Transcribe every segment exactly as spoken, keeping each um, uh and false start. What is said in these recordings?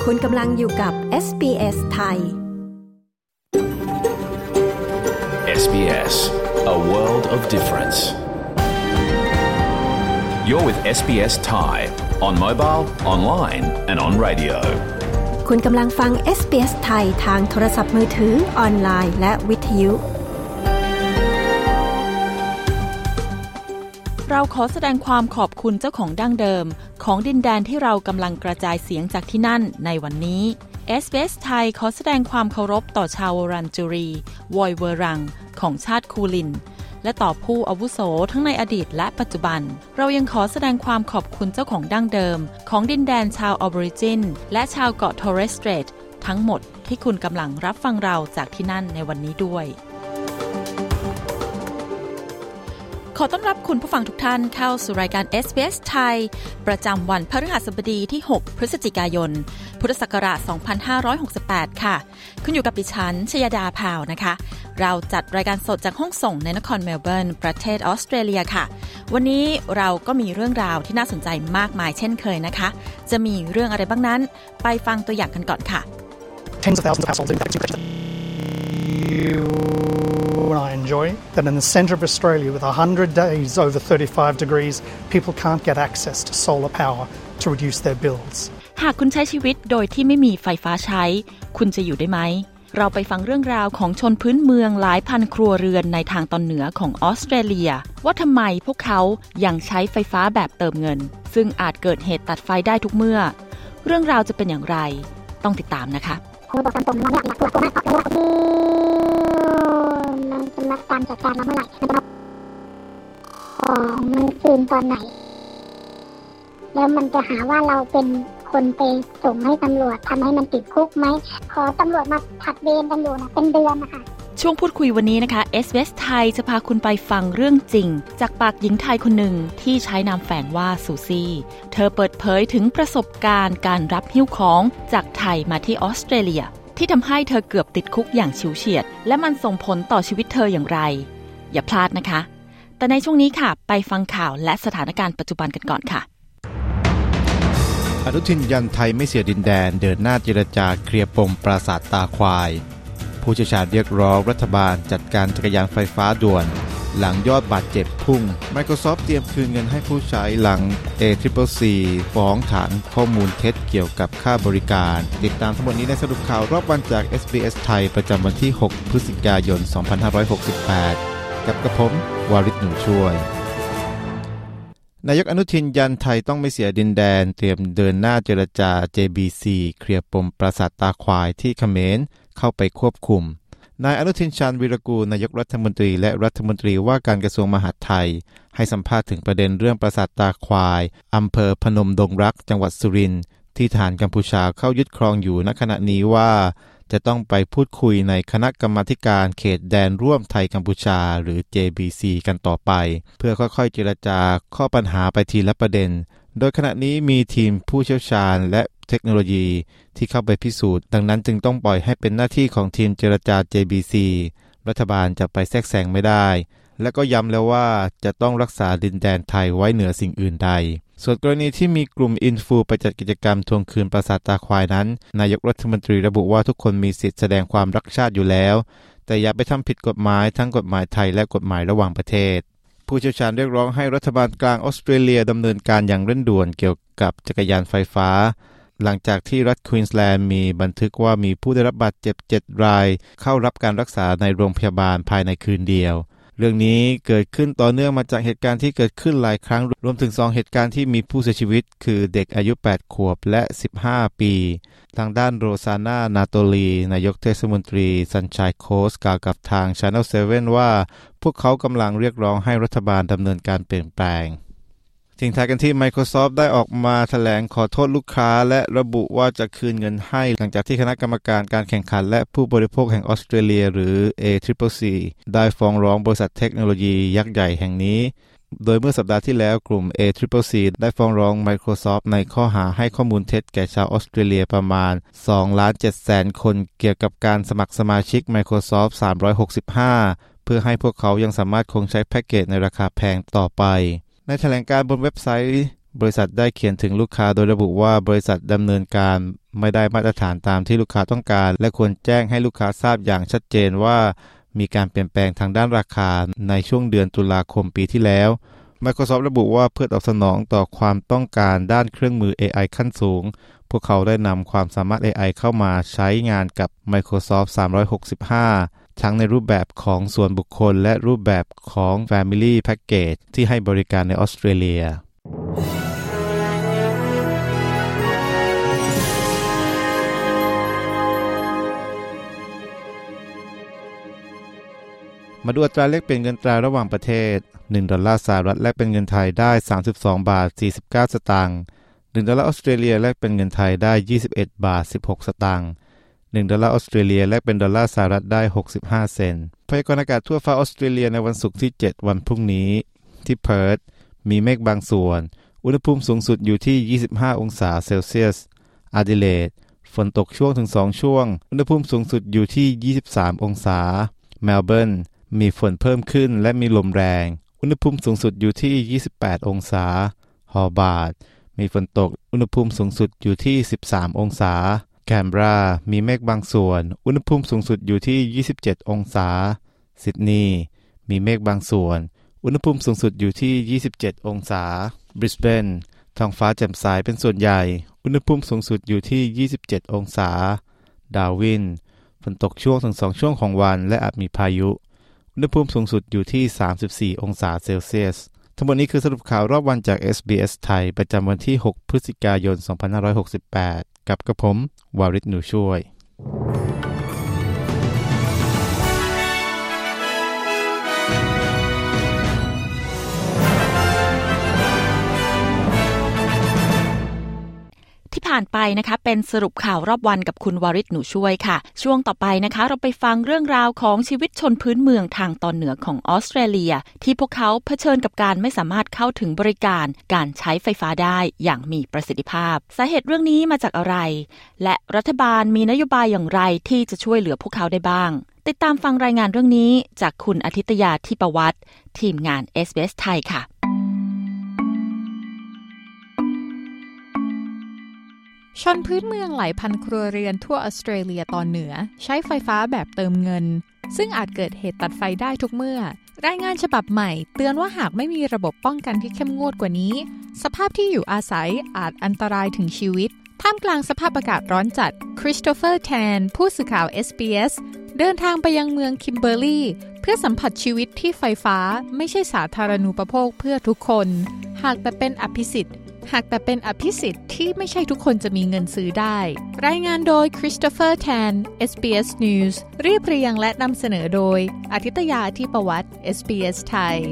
คุณกำลังอยู่กับ เอส บี เอส ไทยเอส บี เอส, a world of difference. You're with เอส บี เอส Thai on mobile, online and on radio. คุณกำลังฟัง เอส บี เอส ไทยทางโทรศัพท์มือถือออนไลน์และวิทยุเราขอแสดงความขอบคุณเจ้าของดั้งเดิมของดินแดนที่เรากำลังกระจายเสียงจากที่นั่นในวันนี้ เอส บี เอส ไทยขอแสดงความเคารพต่อชาววรัญจุรีวอยเวอรังของชาติคูลินและต่อผู้อาวุโสทั้งในอดีตและปัจจุบันเรายังขอแสดงความขอบคุณเจ้าของดั้งเดิมของดินแดนชาวออเบอริจินและชาวเกาะทอร์เรสสเตรททั้งหมดที่คุณกำลังรับฟังเราจากที่นั่นในวันนี้ด้วยขอต้อนรับคุณผู้ฟังทุกท่านเข้าสู่รายการ เอส บี เอส ไทยประจำวันพฤหัสบดีที่หกพฤศจิกายนพุทธศักราชสองพันห้าร้อยหกสิบแปดค่ะคุณอยู่กับดิฉันชยดาพาวนะคะเราจัดรายการสดจากห้องส่งในนครเมลเบิร์นประเทศออสเตรเลียค่ะวันนี้เราก็มีเรื่องราวที่น่าสนใจมากมายเช่นเคยนะคะจะมีเรื่องอะไรบ้างนั้นไปฟังตัวอย่างกันก่อนค่ะ Tens of thousands of households in packaging sector. And I enjoy that in the centre of Australia with one hundred days over thirty-five degrees, people can't get access to solar power to reduce their bills. หากคุณใช้ชีวิตโดยที่ไม่มีไฟฟ้าใช้คุณจะอยู่ได้ไหมเราไปฟังเรื่องราวของชนพื้นเมืองหลายพันครัวเรือนในทางตอนเหนือของออสเตรเลียว่าทำไมพวกเขายังใช้ไฟฟ้าแบบเติมเงินซึ่งอาจเกิดเหตุตัดไฟได้ทุกเมื่อเรื่องราวจะเป็นอย่างไรต้องติดตามนะคะบอกตามตรงว่าอยากตรวจตัวมากเพราะว่ามันจะรับการจัดการมาเมื่อไหร่มันจะของมันคืนตอนไหนแล้วมันจะหาว่าเราเป็นคนไปส่งให้ตำรวจทำให้มันติดคุกไหมขอตำรวจมาผัดเวรกันอยู่นะเป็นเดือนนะคะช่วงพูดคุยวันนี้นะคะ เอส บี เอส ไทยจะพาคุณไปฟังเรื่องจริงจากปากหญิงไทยคนหนึ่งที่ใช้นามแฝงว่าซูซี่เธอเปิดเผยถึงประสบการณ์การรับหิ้วของจากไทยมาที่ออสเตรเลียที่ทำให้เธอเกือบติดคุกอย่างฉิวเฉียดและมันส่งผลต่อชีวิตเธออย่างไรอย่าพลาดนะคะแต่ในช่วงนี้ค่ะไปฟังข่าวและสถานการณ์ปัจจุบันกันก่อนค่ะอนุทินยันไทยไม่เสียดินแดนเดินหน้าเจรจาเคลียร์ปมปราสาทตาควายผู้เชี่ยวชาญเรียกร้องรัฐบาลจัดการจักรยานไฟฟ้าด่วนหลังยอดบาดเจ็บพุ่ง Microsoft เตรียมคืนเงินให้ผู้ใช้หลัง เอ ซี ซี ซี ฟ้องฐานข้อมูลเท็จเกี่ยวกับค่าบริการติดตามทั้งหมดนี้ในสรุปข่าวรอบวันจาก เอส บี เอส ไทยประจำวันที่หกพฤศจิกายนสองพันห้าร้อยหกสิบแปดกับกระผมวาริศหนูช่วยนายกอนุทินยันไทยต้องไม่เสียดินแดนเตรียมเดินหน้าเจรจา เจ บี ซี เคลียร์ปมปราสาทตาควายที่เขมรเข้าไปควบคุมนายอนุทินชาญวีรกูลนายกรัฐมนตรีและรัฐมนตรีว่าการกระทรวงมหาดไทยให้สัมภาษณ์ถึงประเด็นเรื่องปราสาทตาควายอำเภอพนมดงรักจังหวัดสุรินทร์ที่ทหารกัมพูชาเข้ายึดครองอยู่ณขณะนี้ว่าจะต้องไปพูดคุยในคณะกรรมาธิการเขตแดนร่วมไทยกัมพูชาหรือ เจ บี ซี กันต่อไปเพื่อค่อยๆเจรจาข้อปัญหาไปทีละประเด็นโดยขณะนี้มีทีมผู้เชี่ยวชาญและเทคโนโลยีที่เข้าไปพิสูจน์ดังนั้นจึงต้องปล่อยให้เป็นหน้าที่ของทีมเจรจา เจ บี ซี รัฐบาลจะไปแทรกแซงไม่ได้และก็ย้ำแล้วว่าจะต้องรักษาดินแดนไทยไว้เหนือสิ่งอื่นใดส่วนกรณีที่มีกลุ่มอินฟูไปจัดกิจกรรมทวงคืนปราสาทตาควายนั้นนายกรัฐมนตรีระบุว่าทุกคนมีสิทธิแสดงความรักชาติอยู่แล้วแต่อย่าไปทำผิดกฎหมายทั้งกฎหมายไทยและกฎหมายระหว่างประเทศผู้เชี่ยวชาญเรียกร้องให้รัฐบาลกลางออสเตรเลียดำเนินการอย่างเร่งด่วนเกี่ยวกับจักรยานไฟฟ้าหลังจากที่รัฐควีนส์แลนด์มีบันทึกว่ามีผู้ได้รับบาดเจ็บเจ็ดรายเข้ารับการรักษาในโรงพยาบาลภายในคืนเดียวเรื่องนี้เกิดขึ้นต่อเนื่องมาจากเหตุการณ์ที่เกิดขึ้นหลายครั้งรวมถึงสองเหตุการณ์ที่มีผู้เสียชีวิตคือเด็กอายุแปดขวบและสิบห้าปีทางด้านโรซาน่านาโตลีนายกเทศมนตรีซันชัยโคสต์กล่าวกับทาง Channel เซเว่น ว่าพวกเขากำลังเรียกร้องให้รัฐบาลดำเนินการเปลี่ยนแปลงทิ้งท้ายกันที่ Microsoft ได้ออกมาแถลงขอโทษลูกค้าและระบุว่าจะคืนเงินให้หลังจากที่คณะกรรมการการแข่งขันและผู้บริโภคแห่งออสเตรเลียหรือ เอ ซี ซี ซี ได้ฟ้องร้องบริษัทเทคโนโลยียักษ์ใหญ่แห่งนี้โดยเมื่อสัปดาห์ที่แล้วกลุ่ม เอ ซี ซี ซี ได้ฟ้องร้อง Microsoft ในข้อหาให้ข้อมูลเท็จแก่ชาวออสเตรเลียประมาณ สองล้านเจ็ดแสน คนเกี่ยวกับการสมัครสมาชิก Microsoft สามร้อยหกสิบห้าเพื่อให้พวกเขายังสามารถคงใช้แพ็กเกจในราคาแพงต่อไปในแถลงการบนเว็บไซต์บริษัทได้เขียนถึงลูกค้าโดยระบุว่าบริษัทดำเนินการไม่ได้มาตรฐานตามที่ลูกค้าต้องการและควรแจ้งให้ลูกค้าทราบอย่างชัดเจนว่ามีการเปลี่ยนแปลงทางด้านราคาในช่วงเดือนตุลาคมปีที่แล้ว Microsoft ระบุว่าเพื่อตอบสนองต่อความต้องการด้านเครื่องมือ เอ ไอ ขั้นสูงพวกเขาได้นำความสามารถ เอ ไอ เข้ามาใช้งานกับ Microsoft สามร้อยหกสิบห้า ทั้งในรูปแบบของส่วนบุคคลและรูปแบบของ Family Package ที่ให้บริการในออสเตรเลียมาดูอัตราแลกเปลี่ยนเงินตราระหว่างประเทศหนึ่งดอลลาร์สหรัฐแลกเป็นเงินไทยได้สามสิบสองบาทสี่สิบเก้าสตางค์หนึ่งดอลลาร์ออสเตรเลียแลกเป็นเงินไทยได้ยี่สิบเอ็ดบาทสิบหกสตางค์หนึ่งดอลลาร์ออสเตรเลียแลกเป็นดอลลาร์สหรัฐได้หกสิบห้าเซนต์พยากรณ์อากาศทั่วฟ้าออสเตรเลียในวันศุกร์ที่เจ็ดวันพรุ่งนี้ที่เพิร์ธมีเมฆบางส่วนอุณหภูมิสูงสุดอยู่ที่ยี่สิบห้าองศาเซลเซียสอาดิเลดฝนตกช่วงถึงสองช่วงอุณหภูมิสูงสุดอยู่ที่ยี่สิบสามองศาเมลเบิร์นมีฝนเพิ่มขึ้นและมีลมแรงอุณหภูมิสูงสุดอยู่ที่ยี่สิบแปดองศาฮอบาร์ตมีฝนตกอุณหภูมิสูงสุดอยู่ที่สิบสามองศาแคนเบรามีเมฆบางส่วนอุณหภูมิสูงสุดอยู่ที่ยี่สิบเจ็ดองศาซิดนีย์มีเมฆบางส่วนอุณหภูมิสูงสุดอยู่ที่ยี่สิบเจ็ดองศาบริสเบนท้องฟ้าแจ่มใสเป็นส่วนใหญ่อุณหภูมิสูงสุดอยู่ที่ยี่สิบเจ็ดองศาดาร์วินฝนตกช่วงถึงสองช่วงของวันและอาจมีพายุอุณหภูมิสูงสุดอยู่ที่สามสิบสี่องศาเซลเซียสทั้งหมดนี้คือสรุปข่าวรอบวันจาก เอส บี เอส ไทยประจำวันที่หกพฤศจิกายนสองพันห้าร้อยหกสิบแปดกับกระผมวาริศหนูช่วยที่ผ่านไปนะคะเป็นสรุปข่าวรอบวันกับคุณวาริศหนูช่วยค่ะช่วงต่อไปนะคะเราไปฟังเรื่องราวของชีวิตชนพื้นเมืองทางตอนเหนือของออสเตรเลียที่พวกเขาเผชิญกับการไม่สามารถเข้าถึงบริการการใช้ไฟฟ้าได้อย่างมีประสิทธิภาพสาเหตุเรื่องนี้มาจากอะไรและรัฐบาลมีนโยบายอย่างไรที่จะช่วยเหลือพวกเขาได้บ้างติดตามฟังรายงานเรื่องนี้จากคุณอาทิตยาทิปวัฒน์ทีมงาน เอส บี เอส ไทยค่ะชนพื้นเมืองหลายพันครัวเรือนทั่วออสเตรเลียตอนเหนือใช้ไฟฟ้าแบบเติมเงินซึ่งอาจเกิดเหตุตัดไฟได้ทุกเมื่อรายงานฉบับใหม่เตือนว่าหากไม่มีระบบป้องกันที่เข้มงวดกว่านี้สภาพที่อยู่อาศัยอาจอันตรายถึงชีวิตท่ามกลางสภาพอากาศร้อนจัดคริสโตเฟอร์แทนผู้สื่อข่าว เอส บี เอส เดินทางไปยังเมืองคิมเบอร์ลีย์เพื่อสัมผัสชีวิตที่ไฟฟ้าไม่ใช่สาธารณูปโภคเพื่อทุกคนหากแต่เป็นอภิสิทธิ์หากแต่เป็นอภิสิทธิ์ที่ไม่ใช่ทุกคนจะมีเงินซื้อได้รายงานโดยคริสโตเฟอร์แทน เอส บี เอส News เรียบเรียงและนำเสนอโดยอาทิตยาทิปวัฒน์ เอส บี เอส ไทย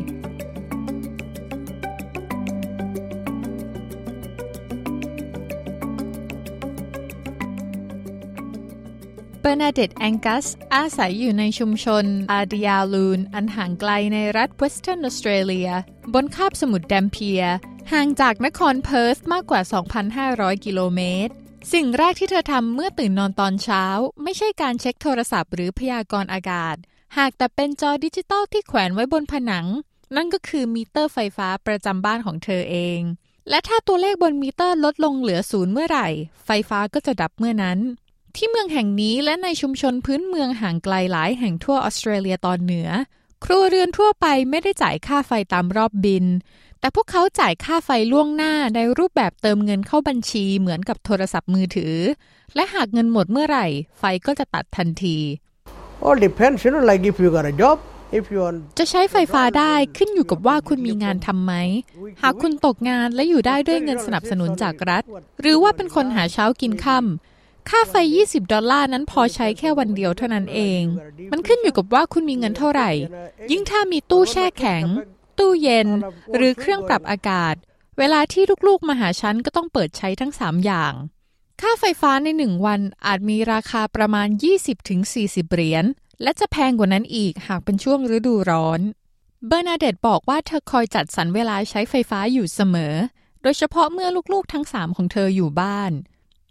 เบอร์นาเดตแองกัสอาศัยอยู่ในชุมชนอาดิยาลูนอันห่างไกลในรัฐเวสเทิร์นออสเตรเลียบนคาบสมุทรแดมเพียร์ห่างจากนครเพิร์ธมากกว่า สองพันห้าร้อย กิโลเมตรสิ่งแรกที่เธอทำเมื่อตื่นนอนตอนเช้าไม่ใช่การเช็คโทรศัพท์หรือพยากรณ์อากาศหากแต่เป็นจอดิจิตอลที่แขวนไว้บนผนังนั่นก็คือมิเตอร์ไฟฟ้าประจำบ้านของเธอเองและถ้าตัวเลขบนมิเตอร์ลดลงเหลือศูนย์เมื่อไหร่ไฟฟ้าก็จะดับเมื่อนั้นที่เมืองแห่งนี้และในชุมชนพื้นเมืองห่างไกลหลายแห่งทั่วออสเตรเลียตอนเหนือครัวเรือนทั่วไปไม่ได้จ่ายค่าไฟตามรอบบินแต่พวกเขาจ่ายค่าไฟล่วงหน้าในรูปแบบเติมเงินเข้าบัญชีเหมือนกับโทรศัพท์มือถือและหากเงินหมดเมื่อไหร่ไฟก็จะตัดทันที All depends, you know, like if you got a job, if you want จะใช้ไฟฟ้าได้ขึ้นอยู่กับว่าคุณมีงานทำไหมหากคุณตกงานและอยู่ได้ด้วยเงินสนับสนุนจากรัฐหรือว่าเป็นคนหาเช้ากินค่ำค่าไฟยี่สิบดอลลาร์นั้นพอใช้แค่วันเดียวเท่านั้นเองมันขึ้นอยู่กับว่าคุณมีเงินเท่าไหร่ยิ่งถ้ามีตู้แช่แข็งตู้เย็นหรือเครื่องปรับอากาศเวลาที่ลูกๆมาหาฉันก็ต้องเปิดใช้ทั้งสามอย่างค่าไฟฟ้าในหนึ่งวันอาจมีราคาประมาณ ยี่สิบถึงสี่สิบ เหรียญและจะแพงกว่านั้นอีกหากเป็นช่วงฤดูร้อนเบอร์นาเดตบอกว่าเธอคอยจัดสรรเวลาใช้ไฟฟ้าอยู่เสมอโดยเฉพาะเมื่อลูกๆทั้งสามของเธออยู่บ้าน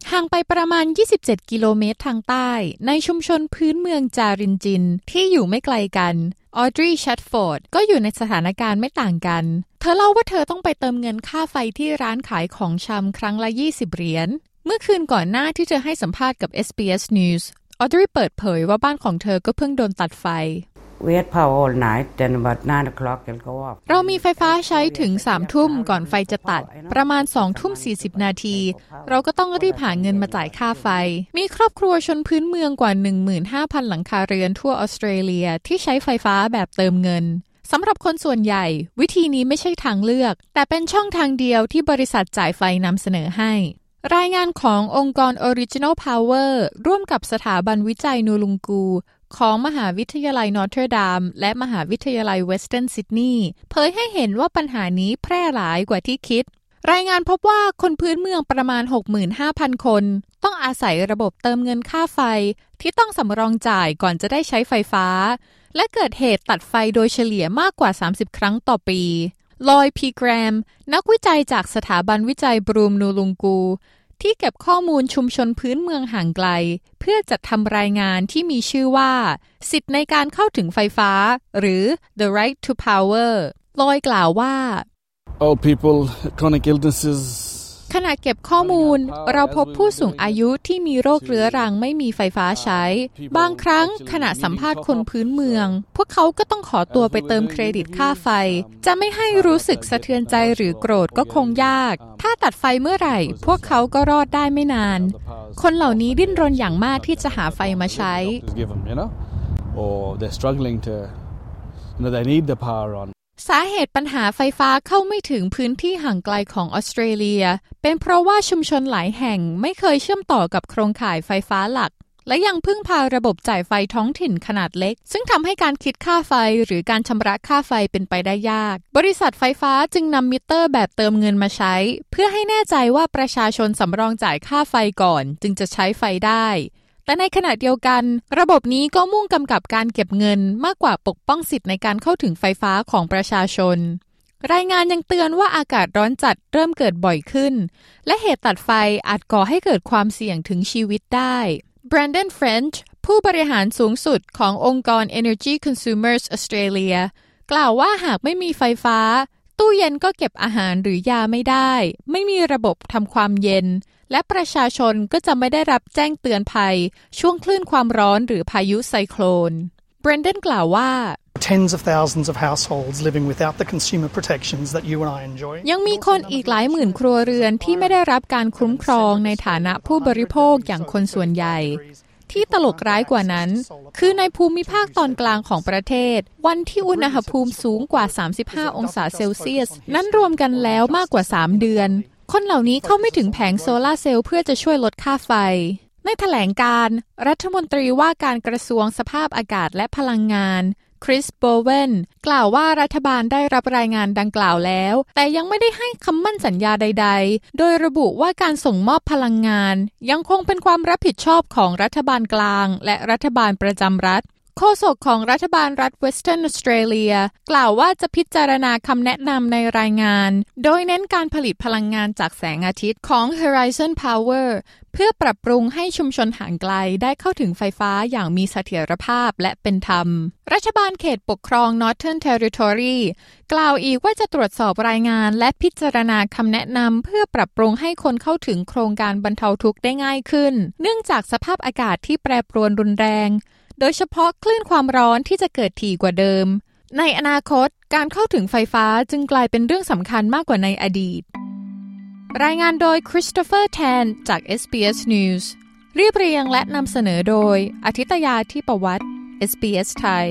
ห่างไปประมาณยี่สิบเจ็ดกิโลเมตรทางใต้ในชุมชนพื้นเมืองจารินจินที่อยู่ไม่ไกลกันออดรีแชตฟอร์ดก็อยู่ในสถานการณ์ไม่ต่างกันเธอเล่าว่าเธอต้องไปเติมเงินค่าไฟที่ร้านขายของชำครั้งละยี่สิบเหรียญเมื่อคืนก่อนหน้าที่เธอให้สัมภาษณ์กับ เอส บี เอส News ออดรีเปิดเผยว่าบ้านของเธอก็เพิ่งโดนตัดไฟ We had power all night, then about nine o'clock it'll go off. เรามีไฟฟ้าใช้ถึงสามทุ่มก่อนไฟจะตัดประมาณสองทุ่มสี่สิบนาทีเราก็ต้องรีบหาเงินมาจ่ายค่าไฟมีครอบครัวชนพื้นเมืองกว่า หนึ่งหมื่นห้าพัน หลังคาเรือนทั่วออสเตรเลียที่ใช้ไฟฟ้าแบบเติมเงินสำหรับคนส่วนใหญ่วิธีนี้ไม่ใช่ทางเลือกแต่เป็นช่องทางเดียวที่บริษัทจ่ายไฟนำเสนอให้รายงานขององค์กร Original Power ร่วมกับสถาบันวิจัยนูลุงกูของมหาวิทยาลัยนอร์ทเทอร์ดัมและมหาวิทยาลัยเวสเทิร์นซิดนีย์เผยให้เห็นว่าปัญหานี้แพร่หลายกว่าที่คิดรายงานพบว่าคนพื้นเมืองประมาณ หกหมื่นห้าพัน คนต้องอาศัยระบบเติมเงินค่าไฟที่ต้องสำรองจ่ายก่อนจะได้ใช้ไฟฟ้าและเกิดเหตุตัดไฟโดยเฉลี่ยมากกว่าสามสิบครั้งต่อปีลอยพีแกรมนักวิจัยจากสถาบันวิจัยบรูมนูลุงกูที่เก็บข้อมูลชุมชนพื้นเมืองห่างไกลเพื่อจัดทำรายงานที่มีชื่อว่าสิทธิในการเข้าถึงไฟฟ้าหรือ The Right to Power ลอยกล่าวว่า All people, chronic illnesses ขณะเก็บข้อมูลเราพบผู้สูงอายุที่มีโรคเรื้อรังไม่มีไฟฟ้าใช้บางครั้งขณะสัมภาษณ์คนพื้นเมืองพวกเขาก็ต้องขอตัวไปเติมเครดิตค่าไฟจะไม่ให้รู้สึกสะเทือนใจหรือโกรธก็คงยากถ้าตัดไฟเมื่อไหร่พวกเขาก็รอดได้ไม่นานคนเหล่านี้ดิ้นรนอย่างมากที่จะหาไฟมาใช้สาเหตุปัญหาไฟฟ้าเข้าไม่ถึงพื้นที่ห่างไกลของออสเตรเลียเป็นเพราะว่าชุมชนหลายแห่งไม่เคยเชื่อมต่อกับโครงข่ายไฟฟ้าหลักและยังพึ่งพาระบบจ่ายไฟท้องถิ่นขนาดเล็กซึ่งทำให้การคิดค่าไฟหรือการชำระค่าไฟเป็นไปได้ยากบริษัทไฟฟ้าจึงนำมิเตอร์แบบเติมเงินมาใช้เพื่อให้แน่ใจว่าประชาชนสำรองจ่ายค่าไฟก่อนจึงจะใช้ไฟได้แต่ในขณะเดียวกันระบบนี้ก็มุ่งกำกับการเก็บเงินมากกว่าปกป้องสิทธิ์ในการเข้าถึงไฟฟ้าของประชาชนรายงานยังเตือนว่าอากาศร้อนจัดเริ่มเกิดบ่อยขึ้นและเหตุตัดไฟอาจก่อให้เกิดความเสี่ยงถึงชีวิตได้แบรนดอน เฟรนช์ผู้บริหารสูงสุดขององค์กร Energy Consumers Australia กล่าวว่าหากไม่มีไฟฟ้าตู้เย็นก็เก็บอาหารหรือยาไม่ได้ไม่มีระบบทำความเย็นและประชาชนก็จะไม่ได้รับแจ้งเตือนภัยช่วงคลื่นความร้อนหรือพายุไซโคลนเบรนดอนกล่าวว่า Tens of thousands of households living without the consumer protections that you and I enjoy ยังมีคนอีกหลายหมื่นครัวเรือนที่ไม่ได้รับการคุ้มครองในฐานะผู้บริโภคอย่างคนส่วนใหญ่ที่ตลกร้ายกว่านั้นคือในภูมิภาคตอนกลางของประเทศวันที่อุณหภูมิสูงกว่าสามสิบห้าองศาเซลเซียสนั้นรวมกันแล้วมากกว่าสามเดือนคนเหล่านี้เข้าไม่ถึงแผงโซลาร์เซลล์เพื่อจะช่วยลดค่าไฟในแถลงการณ์รัฐมนตรีว่าการกระทรวงสภาพอากาศและพลังงานคริส โบเวนกล่าวว่ารัฐบาลได้รับรายงานดังกล่าวแล้วแต่ยังไม่ได้ให้คำมั่นสัญญาใดๆโดยระบุว่าการส่งมอบพลังงานยังคงเป็นความรับผิดชอบของรัฐบาลกลางและรัฐบาลประจำรัฐโฆษกของรัฐบาลรัฐเวสเทิร์นออสเตรเลียกล่าวว่าจะพิจารณาคำแนะนำในรายงานโดยเน้นการผลิตพลังงานจากแสงอาทิตย์ของ Horizon Power เพื่อปรับปรุงให้ชุมชนห่างไกลได้เข้าถึงไฟฟ้าอย่างมีเสถียรภาพและเป็นธรรมรัฐบาลเขตปกครอง Northern Territory กล่าวอีกว่าจะตรวจสอบรายงานและพิจารณาคำแนะนำเพื่อปรับปรุงให้คนเข้าถึงโครงการบรรเทาทุกข์ได้ง่ายขึ้นเนื่องจากสภาพอากาศที่แปรปรวนรุนแรงโดยเฉพาะคลื่นความร้อนที่จะเกิดถี่กว่าเดิมในอนาคตการเข้าถึงไฟฟ้าจึงกลายเป็นเรื่องสำคัญมากกว่าในอดีตรายงานโดยคริสโตเฟอร์แทนจาก เอส บี เอส News เรียบเรียงและนำเสนอโดยอาทิตยาที่ประวัติ เอส บี เอส ไทย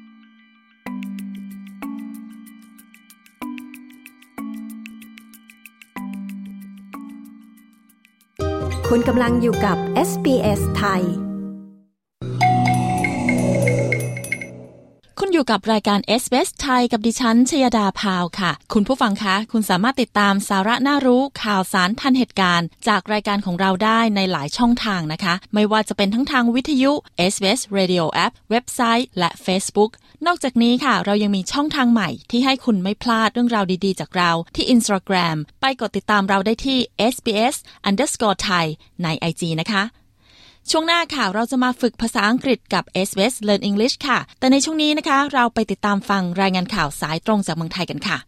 คุณกำลังอยู่กับ เอส บี เอส ไทยคุณอยู่กับรายการ เอส บี เอส ไทยกับดิฉันชยดาพาวค่ะคุณผู้ฟังคะคุณสามารถติดตามสาระน่ารู้ข่าวสารทันเหตุการณ์จากรายการของเราได้ในหลายช่องทางนะคะไม่ว่าจะเป็นทั้งทางวิทยุ เอส บี เอส Radio App เว็บไซต์และ Facebook นอกจากนี้ค่ะเรายังมีช่องทางใหม่ที่ให้คุณไม่พลาดเรื่องราวดีๆจากเราที่ Instagram ไปกดติดตามเราได้ที่ เอส บี เอส underscore Thai ใน ไอ จี นะคะช่วงหน้าค่ะเราจะมาฝึกภาษาอังกฤษกับ เอส บี เอส Learn English ค่ะแต่ในช่วงนี้นะคะเราไปติดตามฟังรายงานข่าวสายตรงจากเมืองไทยกันค่ะ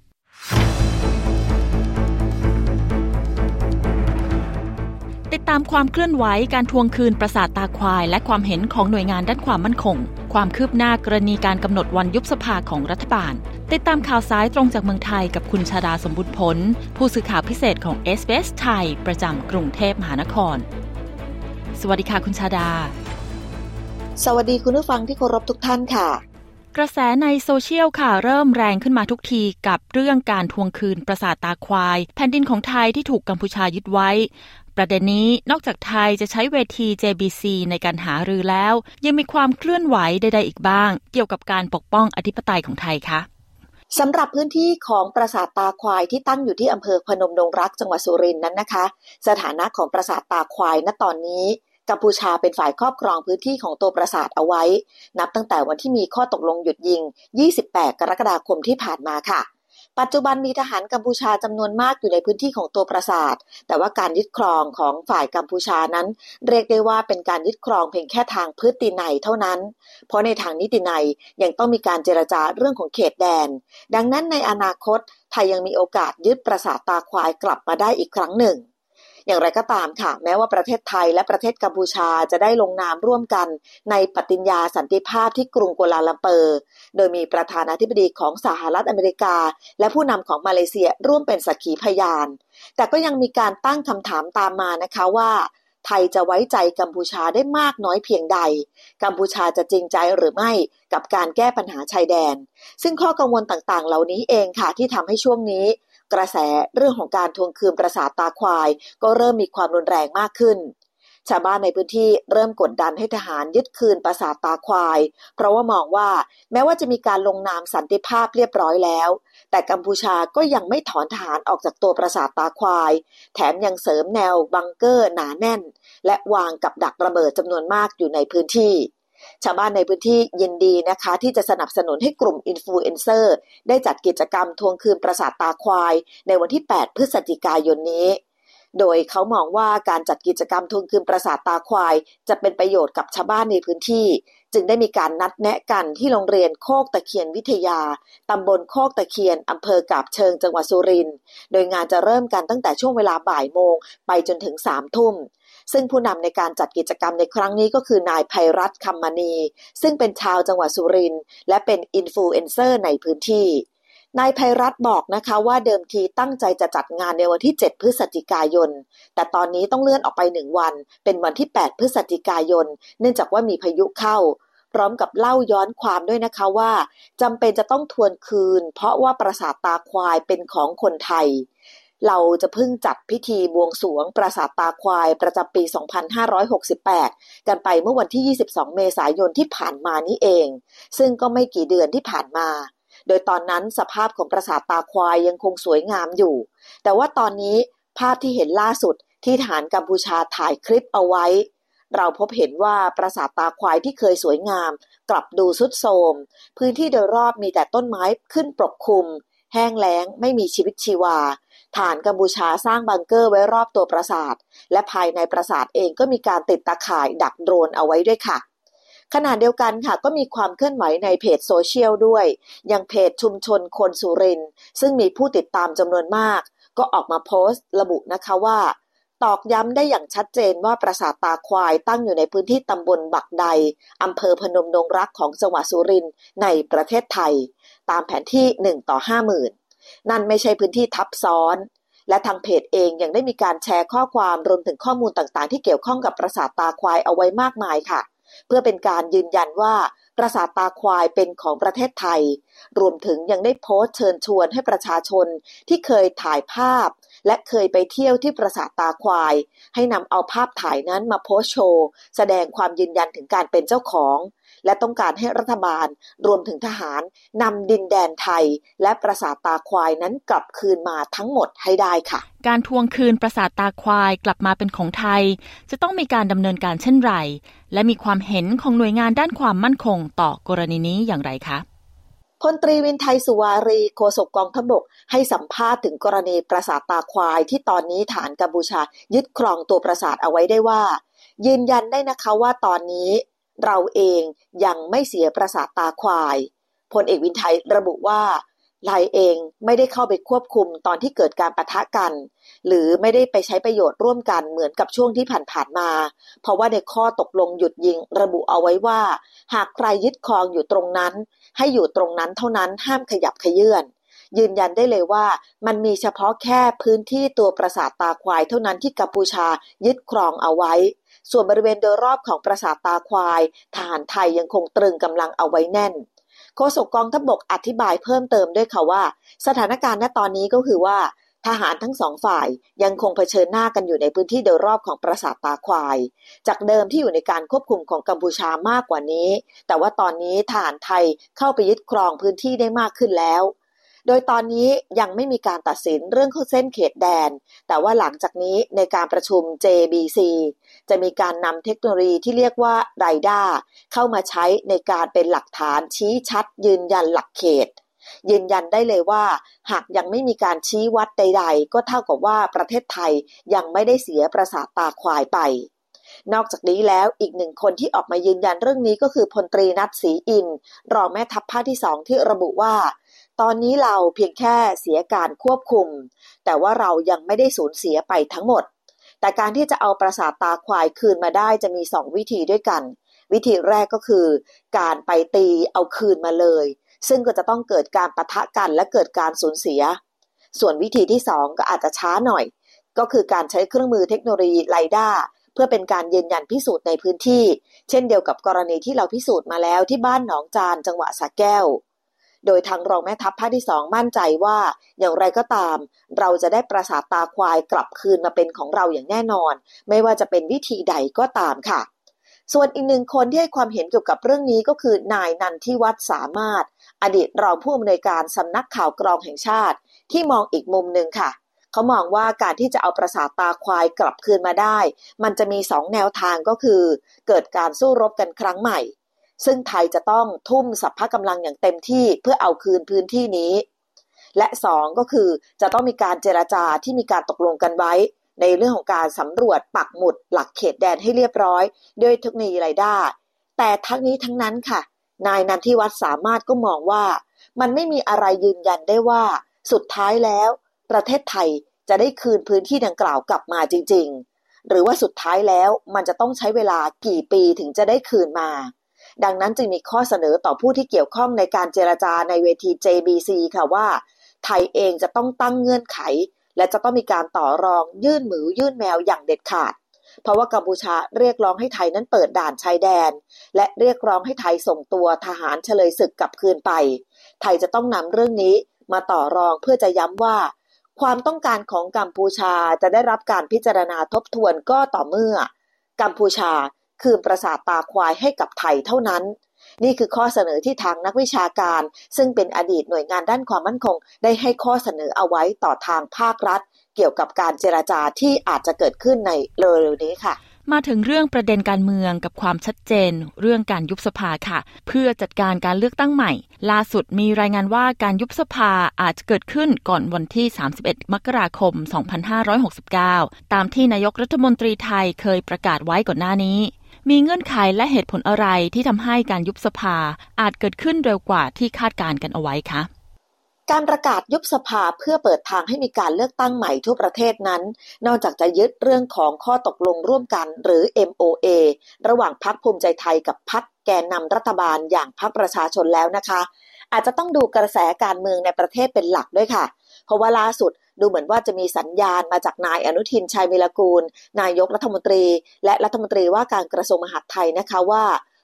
ติดตามความเคลื่อนไหวการทวงคืนปราสาทตาควายและความเห็นของหน่วยงานด้านความมั่นคงความคืบหน้ากรณีการกำหนดวันยุบสภาของรัฐบาลติดตามข่าวสายตรงจากเมืองไทยกับคุณชาดาสมบุญผลผู้สื่อข่าวพิเศษของ เอส บี เอส ไทยประจำกรุงเทพมหานครสวัสดีค่ะคุณชาดาสวัสดีคุณผู้ฟังที่เคารพทุกท่านค่ะกระแสในโซเชียลค่ะเริ่มแรงขึ้นมาทุกทีกับเรื่องการทวงคืนปราสาทตาควายแผ่นดินของไทยที่ถูกกัมพูชายึดไว้ประเด็นนี้นอกจากไทยจะใช้เวที เจ บี ซี ในการหารือแล้วยังมีความเคลื่อนไหวใดๆอีกบ้างเกี่ยวกับการปกป้องอธิปไตยของไทยคะสำหรับพื้นที่ของปราสาทตาควายที่ตั้งอยู่ที่อำเภอพนมดงรักจังหวัดสุรินทร์นั้นนะคะสถานะของปราสาทตาควายณตอนนี้กัมพูชาเป็นฝ่ายครอบครองพื้นที่ของตัวปราสาทเอาไว้นับตั้งแต่วันที่มีข้อตกลงหยุดยิงยี่สิบแปดกรกฎาคมที่ผ่านมาค่ะปัจจุบันมีทหารกัมพูชาจำนวนมากอยู่ในพื้นที่ของตัวปราสาทแต่ว่าการยึดครองของฝ่ายกัมพูชานั้นเรียกได้ว่าเป็นการยึดครองเพียงแค่ทางพฤตินัยเท่านั้นเพราะในทางนิตินัยยังต้องมีการเจรจาเรื่องของเขตแดนดังนั้นในอนาคตไทยยังมีโอกาสยึดปราสาทตาควายกลับมาได้อีกครั้งหนึ่งอย่างไรก็ตามค่ะแม้ว่าประเทศไทยและประเทศกัมพูชาจะได้ลงนามร่วมกันในปฏิญญาสันติภาพที่กรุงกัวลาลัมเปอร์โดยมีประธานาธิบดีของสหรัฐอเมริกาและผู้นำของมาเลเซียร่วมเป็นสักขีพยานแต่ก็ยังมีการตั้งคำถามตามมานะคะว่าไทยจะไว้ใจกัมพูชาได้มากน้อยเพียงใดกัมพูชาจะจริงใจหรือไม่กับการแก้ปัญหาชายแดนซึ่งข้อกังวลต่างๆเหล่านี้เองค่ะที่ทำให้ช่วงนี้กระแสเรื่องของการทวงคืนปราสาทตาควายก็เริ่มมีความรุนแรงมากขึ้นชาวบ้านในพื้นที่เริ่มกดดันให้ทหารยึดคืนปราสาทตาควายเพราะว่ามองว่าแม้ว่าจะมีการลงนามสันติภาพเรียบร้อยแล้วแต่กัมพูชาก็ยังไม่ถอนทหารออกจากตัวปราสาทตาควายแถมยังเสริมแนวบังเกอร์หนาแน่นและวางกับดักระเบิดจำนวนมากอยู่ในพื้นที่ชาวบ้านในพื้นที่ยินดีนะคะที่จะสนับสนุนให้กลุ่มอินฟลูเอนเซอร์ได้จัดกิจกรรมทวงคืนปราสาทตาควายในวันที่แปดพฤศจิกายนนี้โดยเขามองว่าการจัดกิจกรรมทวงคืนปราสาทตาควายจะเป็นประโยชน์กับชาวบ้านในพื้นที่จึงได้มีการนัดแนะกันที่โรงเรียนโคกตะเคียนวิทยาตำบลโคกตะเคียนอำเภอกาบเชิงจังหวัดสุรินทร์โดยงานจะเริ่มกันตั้งแต่ช่วงเวลาบ่ายโมงไปจนถึงสามทุ่มซึ่งผู้นำในการจัดกิจกรรมในครั้งนี้ก็คือนายไพรัตน์คำมณีซึ่งเป็นชาวจังหวัดสุรินทร์และเป็นอินฟลูเอนเซอร์ในพื้นที่นายไพรัตน์บอกนะคะว่าเดิมทีตั้งใจจะจัดงานในวันที่เจ็ดพฤศจิกายนแต่ตอนนี้ต้องเลื่อนออกไปหนึ่งวันเป็นวันที่แปดพฤศจิกายนเนื่องจากว่ามีพายุเข้าพร้อมกับเล่าย้อนความด้วยนะคะว่าจำเป็นจะต้องทวนคืนเพราะว่าปราสาทตาควายเป็นของคนไทยเราจะเพิ่งจัดพิธีบวงสรวงปราสาทตาควายประจำปีสองพันห้าร้อยหกสิบแปดกันไปเมื่อวันที่ยี่สิบสองเมษายนที่ผ่านมานี้เองซึ่งก็ไม่กี่เดือนที่ผ่านมาโดยตอนนั้นสภาพของปราสาทตาควายยังคงสวยงามอยู่แต่ว่าตอนนี้ภาพที่เห็นล่าสุดที่ทหารกัมพูชาถ่ายคลิปเอาไว้เราพบเห็นว่าปราสาทตาควายที่เคยสวยงามกลับดูทรุดโทรมพื้นที่โดยรอบมีแต่ต้นไม้ขึ้นปกคลุมแห้งแล้งไม่มีชีวิตชีวาทหารกัมพูชาสร้างบังเกอร์ไว้รอบตัวปราสาทและภายในปราสาทเองก็มีการติดตาข่ายดักโดรนเอาไว้ด้วยค่ะขณะเดียวกันค่ะก็มีความเคลื่อนไหวในเพจโซเชียลด้วยอย่างเพจชุมชนคนสุรินทร์ซึ่งมีผู้ติดตามจำนวนมากก็ออกมาโพสต์ระบุนะคะว่าตอกย้ำได้อย่างชัดเจนว่าปราสาทตาควายตั้งอยู่ในพื้นที่ตำบลบักใดอำเภอพนมดงรักของจังหวัดสุรินทร์ในประเทศไทยตามแผนที่หนึ่งต่อห้าหมื่นนั่นไม่ใช่พื้นที่ทับซ้อนและทางเพจเองยังได้มีการแชร์ข้อความรวมถึงข้อมูลต่างๆที่เกี่ยวข้องกับปราสาทตาควายเอาไว้มากมายค่ะเพื่อเป็นการยืนยันว่าปราสาทตาควายเป็นของประเทศไทยรวมถึงยังได้โพสต์เชิญชวนให้ประชาชนที่เคยถ่ายภาพและเคยไปเที่ยวที่ปราสาทตาควายให้นำเอาภาพถ่ายนั้นมาโพสต์โชว์แสดงความยืนยันถึงการเป็นเจ้าของและต้องการให้รัฐบาลรวมถึงทหารนำดินแดนไทยและปราสาทตาควายนั้นกลับคืนมาทั้งหมดให้ได้ค่ะการทวงคืนปราสาทตาควายกลับมาเป็นของไทยจะต้องมีการดำเนินการเช่นไรและมีความเห็นของหน่วยงานด้านความมั่นคงต่อกรณีนี้อย่างไรคะพลตรีวินไทยสุวารีโฆษกกองทัพบกให้สัมภาษณ์ถึงกรณีปราสาทตาควายที่ตอนนี้ฐานกัมพูชายึดครองตัวปราสาทเอาไว้ได้ว่ายืนยันได้นะคะว่าตอนนี้เราเองยังไม่เสียปราสาทตาควายพลเอกวินไทยระบุว่าไทยเองไม่ได้เข้าไปควบคุมตอนที่เกิดการปะทะกันหรือไม่ได้ไปใช้ประโยชน์ร่วมกันเหมือนกับช่วงที่ผ่านๆมาเพราะว่าในข้อตกลงหยุดยิงระบุเอาไว้ว่าหากใครยึดครองอยู่ตรงนั้นให้อยู่ตรงนั้นเท่านั้นห้ามขยับเขยื้อนยืนยันได้เลยว่ามันมีเฉพาะแค่พื้นที่ตัวปราสาทตาควายเท่านั้นที่กัมพูชายึดครองเอาไว้ส่วนบริเวณโดยรอบของปราสาทตาควายทหารไทยยังคงตรึงกำลังเอาไว้แน่นโฆษกกองทัพบกอธิบายเพิ่มเติมด้วยค่ะว่าสถานการณ์ณตอนนี้ก็คือว่าทหารทั้งสองฝ่ายยังคงเผชิญหน้ากันอยู่ในพื้นที่โดยรอบของปราสาทตาควายจากเดิมที่อยู่ในการควบคุมของกัมพูชามากกว่านี้แต่ว่าตอนนี้ทหารไทยเข้าไปยึดครองพื้นที่ได้มากขึ้นแล้วโดยตอนนี้ยังไม่มีการตัดสินเรื่องเส้นเขตแดนแต่ว่าหลังจากนี้ในการประชุม เจ บี ซี จะมีการนำเทคโนโลยีที่เรียกว่าไรด้าเข้ามาใช้ในการเป็นหลักฐานชี้ชัดยืนยันหลักเขตยืนยันได้เลยว่าหากยังไม่มีการชี้วัดใดๆก็เท่ากับว่าประเทศไทยยังไม่ได้เสียปราสาทตาควายไปนอกจากนี้แล้วอีกหนึ่งคนที่ออกมายืนยันเรื่องนี้ก็คือพลตรีณัฐ ศรีอินทร์รองแม่ทัพภาคที่สองที่ระบุว่าตอนนี้เราเพียงแค่เสียการควบคุมแต่ว่าเรายังไม่ได้สูญเสียไปทั้งหมดแต่การที่จะเอาปราสาทตาควายคืนมาได้จะมีสองวิธีด้วยกันวิธีแรกก็คือการไปตีเอาคืนมาเลยซึ่งก็จะต้องเกิดการปะทะกันและเกิดการสูญเสียส่วนวิธีที่สองก็อาจจะช้าหน่อยก็คือการใช้เครื่องมือเทคโนโลยีไรด้าเพื่อเป็นการยืนยันพิสูจน์ในพื้นที่เช่นเดียวกับกรณีที่เราพิสูจน์มาแล้วที่บ้านหนองจานจังหวัดสระแก้วโดยทางรองแม่ทัพภาคที่สองมั่นใจว่าอย่างไรก็ตามเราจะได้ปราสาทตาควายกลับคืนมาเป็นของเราอย่างแน่นอนไม่ว่าจะเป็นวิธีใดก็ตามค่ะส่วนอีกหนึ่งคนที่ให้ความเห็นเกี่ยวกับเรื่องนี้ก็คือนายนันทิวัฒน์สามารถอดีตรองผู้อำนวยการสำนักข่าวกรองแห่งชาติที่มองอีกมุมนึงค่ะเขามองว่าการที่จะเอาปราสาทตาควายกลับคืนมาได้มันจะมีสองแนวทางก็คือเกิดการสู้รบกันครั้งใหม่ซึ่งไทยจะต้องทุ่มสรรพกำลังอย่างเต็มที่เพื่อเอาคืนพื้นที่นี้และสองก็คือจะต้องมีการเจรจาที่มีการตกลงกันไว้ในเรื่องของการสำรวจปักหมุดหลักเขตแดนให้เรียบร้อยด้วยเทคโนโลยีไรด้าแต่ทั้งนี้ทั้งนั้นค่ะนายนันทิวัฒน์สามารถก็มองว่ามันไม่มีอะไรยืนยันได้ว่าสุดท้ายแล้วประเทศไทยจะได้คืนพื้นที่ดังกล่าวกลับมาจริงๆหรือว่าสุดท้ายแล้วมันจะต้องใช้เวลากี่ปีถึงจะได้คืนมาดังนั้นจึงมีข้อเสนอต่อผู้ที่เกี่ยวข้องในการเจรจาในเวที เจ บี ซี ค่ะว่าไทยเองจะต้องตั้งเงื่อนไขและจะต้องมีการต่อรองยื่นหมูยื่นแมวอย่างเด็ดขาดเพราะว่ากัมพูชาเรียกร้องให้ไทยนั้นเปิดด่านชายแดนและเรียกร้องให้ไทยส่งตัวทหารเฉลยศึกกลับคืนไปไทยจะต้องนำเรื่องนี้มาต่อรองเพื่อจะย้ำว่าความต้องการของกัมพูชาจะได้รับการพิจารณาทบทวนก็ต่อเมื่อกัมพูชาคืนปราสาทตาควายให้กับไทยเท่านั้นนี่คือข้อเสนอที่ทางนักวิชาการซึ่งเป็นอดีตหน่วยงานด้านความมั่นคงได้ให้ข้อเสนอเอาไว้ต่อทางภาครัฐเกี่ยวกับการเจรจาที่อาจจะเกิดขึ้นในเร็วๆนี้ค่ะมาถึงเรื่องประเด็นการเมืองกับความชัดเจนเรื่องการยุบสภาค่ะเพื่อจัดการการเลือกตั้งใหม่ล่าสุดมีรายงานว่าการยุบสภาอาจจะเกิดขึ้นก่อนวันที่สามสิบเอ็ดมกราคมสองพันห้าร้อยหกสิบเก้าตามที่นายกรัฐมนตรีไทยเคยประกาศไว้ก่อนหน้านี้มีเงื่อนไขและเหตุผลอะไรที่ทำให้การยุบสภาอาจเกิดขึ้นเร็วกว่าที่คาดการณ์กันเอาไว้คะการประกาศยุบสภาเพื่อเปิดทางให้มีการเลือกตั้งใหม่ทั่วประเทศนั้นนอกจากจะยึดเรื่องของข้อตกลงร่วมกันหรือ เอ็ม โอ เอ ระหว่างพรรคภูมิใจไทยกับพรรคแกนนำรัฐบาลอย่างพรรคประชาชนแล้วนะคะอาจจะต้องดูกระแสการเมืองในประเทศเป็นหลักด้วยค่ะเพราะว่าล่าสุดดูเหมือนว่าจะมีสัญญาณมาจากนายอนุทินชาญวิรากูลนายกรัฐมนตรีและรัฐมนตรีว่าการกระทรวงมหาดไทยนะคะว่า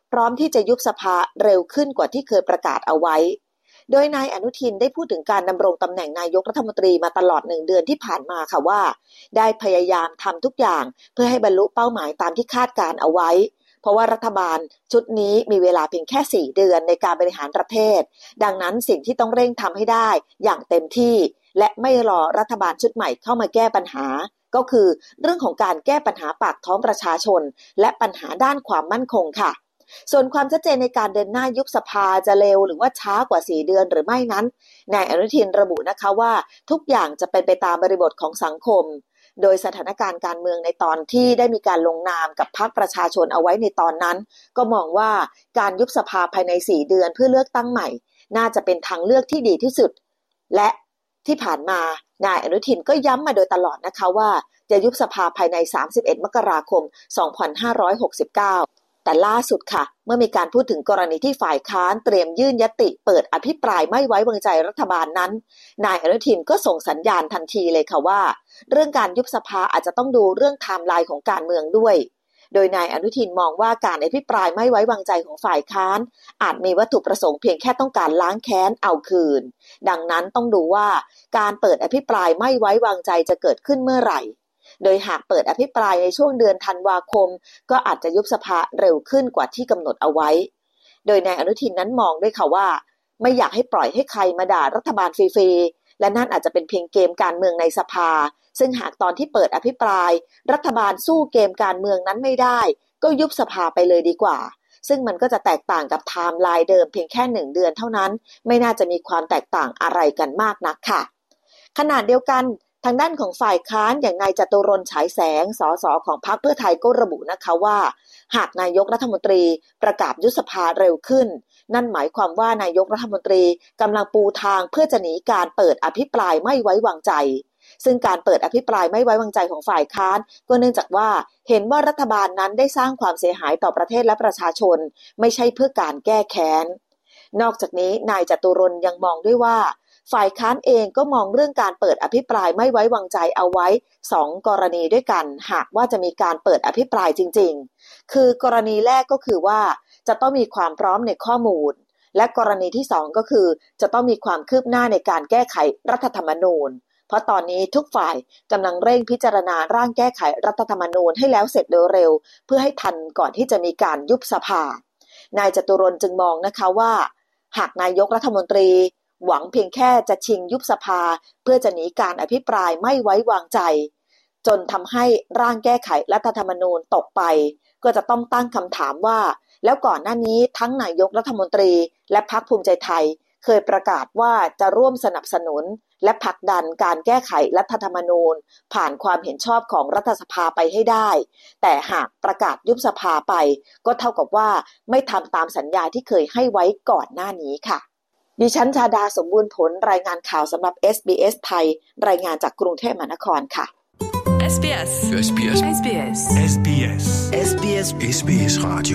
พร้อมที่จะยุบสภาเร็วขึ้นกว่าที่เคยประกาศเอาไว้โดยนายอนุทินได้พูดถึงการดำรงตำแหน่งนายกรัฐมนตรีมาตลอดหนึ่งเดือนที่ผ่านมาค่ะว่าได้พยายามทำทุกอย่างเพื่อให้บรรลุเป้าหมายตามที่คาดการเอาไว้เพราะว่ารัฐบาลชุดนี้มีเวลาเพียงแค่สี่เดือนในการบริหารประเทศดังนั้นสิ่งที่ต้องเร่งทำให้ได้อย่างเต็มที่และไม่รอรัฐบาลชุดใหม่เข้ามาแก้ปัญหาก็คือเรื่องของการแก้ปัญหาปากท้องประชาชนและปัญหาด้านความมั่นคงค่ะส่วนความชัดเจนในการเดินหน้ายุบสภาจะเร็วหรือว่าช้ากว่าสี่เดือนหรือไม่นั้นนายอนุทินระบุนะคะว่าทุกอย่างจะเป็นไปตามบริบทของสังคมโดยสถานการณ์การเมืองในตอนที่ได้มีการลงนามกับพรรคประชาชนเอาไว้ในตอนนั้นก็มองว่าการยุบสภาภายในสี่เดือนเพื่อเลือกตั้งใหม่น่าจะเป็นทางเลือกที่ดีที่สุดและที่ผ่านมานายอนุทินก็ย้ำมาโดยตลอดนะคะว่าจะยุบสภาภายในสามสิบเอ็ดมกราคมสองพันห้าร้อยหกสิบเก้าแต่ล่าสุดค่ะเมื่อมีการพูดถึงกรณีที่ฝ่ายค้านเตรียมยื่นญัตติเปิดอภิปรายไม่ไว้วางใจรัฐบาลนั้นนายอนุทินก็ส่งสัญญาณทันทีเลยค่ะว่าเรื่องการยุบสภาอาจจะต้องดูเรื่องไทม์ไลน์ของการเมืองด้วยโดยนายอนุทินมองว่าการอภิปรายไม่ไว้วางใจของฝ่ายค้านอาจมีวัตถุประสงค์เพียงแค่ต้องการล้างแค้นเอาคืนดังนั้นต้องดูว่าการเปิดอภิปรายไม่ไว้วางใจจะเกิดขึ้นเมื่อไหร่โดยหากเปิดอภิปรายในช่วงเดือนธันวาคมก็อาจจะยุบสภาเร็วขึ้นกว่าที่กำหนดเอาไว้โดยนายอนุทินนั้นมองด้วยค่ะว่าไม่อยากให้ปล่อยให้ใครมาด่ารัฐบาลฟรีๆและนั่นอาจจะเป็นเพียงเกมการเมืองในสภาซึ่งหากตอนที่เปิดอภิปรายรัฐบาลสู้เกมการเมืองนั้นไม่ได้ก็ยุบสภาไปเลยดีกว่าซึ่งมันก็จะแตกต่างกับไทม์ไลน์เดิมเพียงแค่หนึ่งเดือนเท่านั้นไม่น่าจะมีความแตกต่างอะไรกันมากนักค่ะขณะเดียวกันทางด้านของฝ่ายค้านอย่างนายจตุรนต์ฉายแสงสสของพรรคเพื่อไทยก็ระบุนะคะว่าหากนายกรัฐมนตรีประกาศยุบสภาเร็วขึ้นนั่นหมายความว่านายกรัฐมนตรีกำลังปูทางเพื่อจะหนีการเปิดอภิปรายไม่ไว้วางใจซึ่งการเปิดอภิปรายไม่ไว้วางใจของฝ่ายค้านก็เนื่องจากว่าเห็นว่ารัฐบาลนั้นได้สร้างความเสียหายต่อประเทศและประชาชนไม่ใช่เพื่อการแก้แค้นนอกจากนี้นายจตุรนต์ยังมองด้วยว่าฝ่ายค้านเองก็มองเรื่องการเปิดอภิปรายไม่ไว้วางใจเอาไว้สองกรณีด้วยกันหากว่าจะมีการเปิดอภิปรายจริงๆคือกรณีแรกก็คือว่าจะต้องมีความพร้อมในข้อมูลและกรณีที่สองก็คือจะต้องมีความคืบหน้าในการแก้ไขรัฐธรรมนูญเพราะตอนนี้ทุกฝ่ายกำลังเร่งพิจารณาร่างแก้ไขรัฐธรรมนูญให้แล้วเสร็จโดยเร็วเพื่อให้ทันก่อนที่จะมีการยุบสภานายจตุรนต์จึงมองนะคะว่าหากนายกรัฐมนตรีหวังเพียงแค่จะชิงยุบสภาเพื่อจะหนีการอภิปรายไม่ไว้วางใจจนทำให้ร่างแก้ไขรัฐธรรมนูญตกไปก็จะต้องตั้งคำถามว่าแล้วก่อนหน้านี้ทั้งนายกรัฐมนตรีและพรรคภูมิใจไทยเคยประกาศว่าจะร่วมสนับสนุนและผลักดันการแก้ไขรัฐธรรมนูญผ่านความเห็นชอบของรัฐสภาไปให้ได้แต่หากประกาศยุบสภาไปก็เท่ากับว่าไม่ทำตามสัญญาที่เคยให้ไว้ก่อนหน้านี้ค่ะดิฉันชาดาสมบูรณ์ผลรายงานข่าวสำหรับ เอส บี เอส ไทยรายงานจากกรุงเทพมหานครค่ะเอส บี เอส เอส บี เอส เอส บี เอส เอส บี เอส เอส บี เอส เอส บี เอส Radio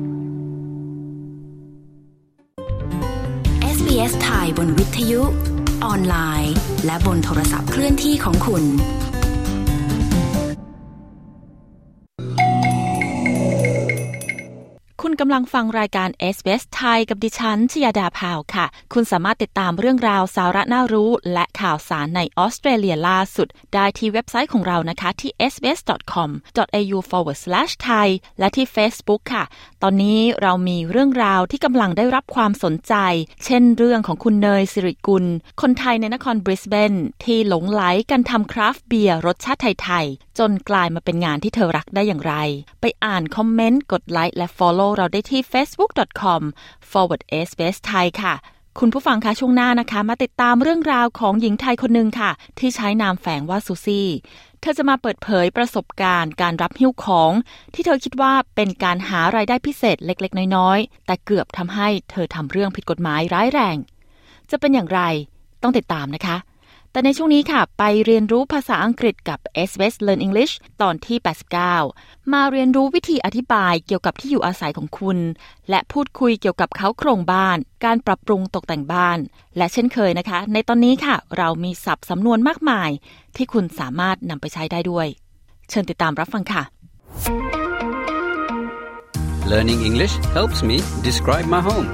เอส บี เอส ไทยบนวิทยุออนไลน์และบนโทรศัพท์เคลื่อนที่ของคุณคุณกำลังฟังรายการ เอส บี เอส ไทยกับดิฉันชยดาภาวค่ะคุณสามารถติดตามเรื่องราวสาระน่ารู้และข่าวสารในออสเตรเลียล่าสุดได้ที่เว็บไซต์ของเรานะคะที่ เอส บี เอส ดอท คอม ดอท เอ ยู ฟอร์วาร์ด สแลช ไทย และที่ Facebook ค่ะตอนนี้เรามีเรื่องราวที่กำลังได้รับความสนใจเช่นเรื่องของคุณเนยสิริกุลคนไทยในนครบริสเบนที่หลงไหลกันทำคราฟต์เบียร์รสชาติไทยๆจนกลายมาเป็นงานที่เธอรักได้อย่างไรไปอ่านคอมเมนต์กดไลค์และ follow เราได้ที่ เฟซบุ๊ก ดอท คอม ฟอร์วาร์ด เอส บี เอส ไทยค่ะคุณผู้ฟังคะช่วงหน้านะคะมาติดตามเรื่องราวของหญิงไทยคนหนึ่งค่ะที่ใช้นามแฝงว่าซูซี่เธอจะมาเปิดเผยประสบการณ์การรับหิ้วของที่เธอคิดว่าเป็นการหารายได้พิเศษเล็กๆน้อยๆแต่เกือบทำให้เธอทำเรื่องผิดกฎหมายร้ายแรงจะเป็นอย่างไรต้องติดตามนะคะแต่ในช่วงนี้ค่ะไปเรียนรู้ภาษาอังกฤษกับ เอส บี เอส Learn English ตอนที่แปดสิบเก้ามาเรียนรู้วิธีอธิบายเกี่ยวกับที่อยู่อาศัยของคุณและพูดคุยเกี่ยวกับเขาโครงบ้านการปรับปรุงตกแต่งบ้านและเช่นเคยนะคะในตอนนี้ค่ะเรามีศัพท์สำนวนมากมายที่คุณสามารถนำไปใช้ได้ด้วยเชิญติดตามรับฟังค่ะ Learning English helps me describe my home.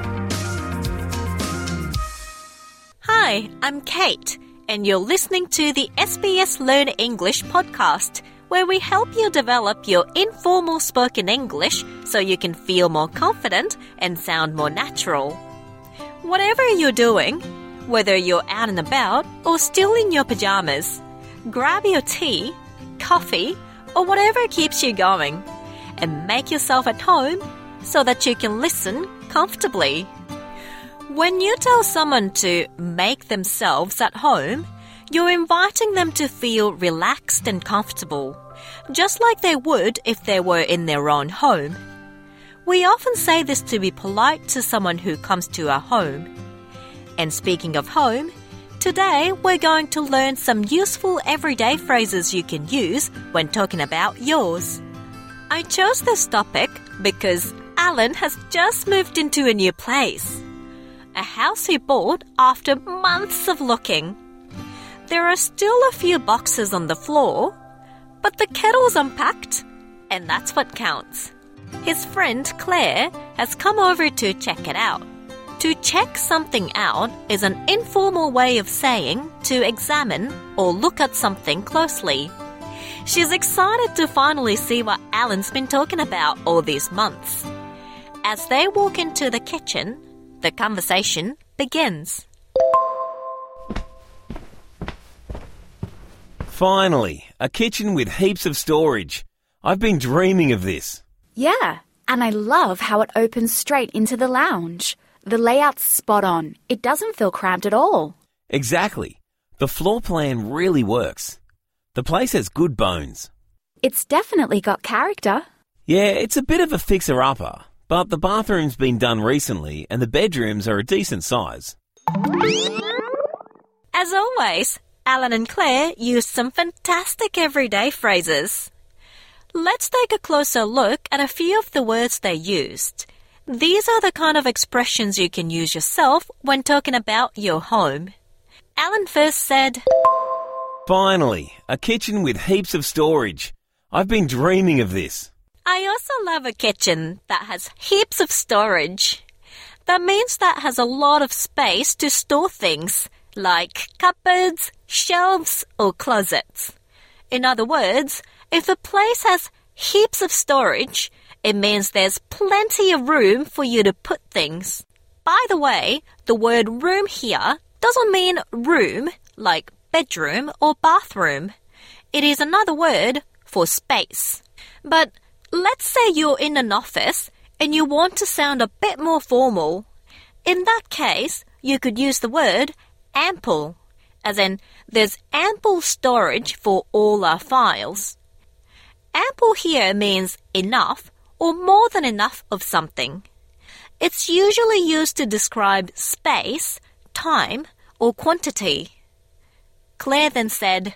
Hi, I'm Kate, and you're listening to the S B S Learn English podcast, where we help you develop your informal spoken English so you can feel more confident and sound more natural. Whatever you're doing, whether you're out and about or still in your pajamas, grab your tea, coffee, or whatever keeps you going, and make yourself at home so that you can listen comfortably. When you tell someone to make themselves at home, you're inviting them to feel relaxed and comfortable, just like they would if they were in their own home. We often say this to be polite to someone who comes to our home. And speaking of home, today we're going to learn some useful everyday phrases you can use when talking about yours. I chose this topic because Alan has just moved into a new place, a house he bought after months of looking. There are still a few boxes on the floor, but the kettle's unpacked, and that's what counts. His friend Claire has come over to check it out. To check something out is an informal way of saying to examine or look at something closely. She's excited to finally see what Alan's been talking about all these months. As they walk into the kitchen, the conversation begins. Finally, a kitchen with heaps of storage. I've been dreaming of this. Yeah, and I love how it opens straight into the lounge. The layout's spot on. It doesn't feel cramped at all. Exactly. The floor plan really works. The place has good bones. It's definitely got character. Yeah, it's a bit of a fixer-upper, but the bathroom's been done recently and the bedrooms are a decent size. As always, Alan and Claire used some fantastic everyday phrases. Let's take a closer look at a few of the words they used. These are the kind of expressions you can use yourself when talking about your home. Alan first said, Finally, a kitchen with heaps of storage. I've been dreaming of this. I also love a kitchen that has heaps of storage. That means that has a lot of space to store things, like cupboards, shelves, or closets. In other words, if a place has heaps of storage, it means there's plenty of room for you to put things. By the way, the word room here doesn't mean room like bedroom or bathroom. It is another word for space. But let's say you're in an office and you want to sound a bit more formal. In that case, you could use the word ample, as in there's ample storage for all our files. Ample here means enough or more than enough of something. It's usually used to describe space, time, or quantity. Claire then said,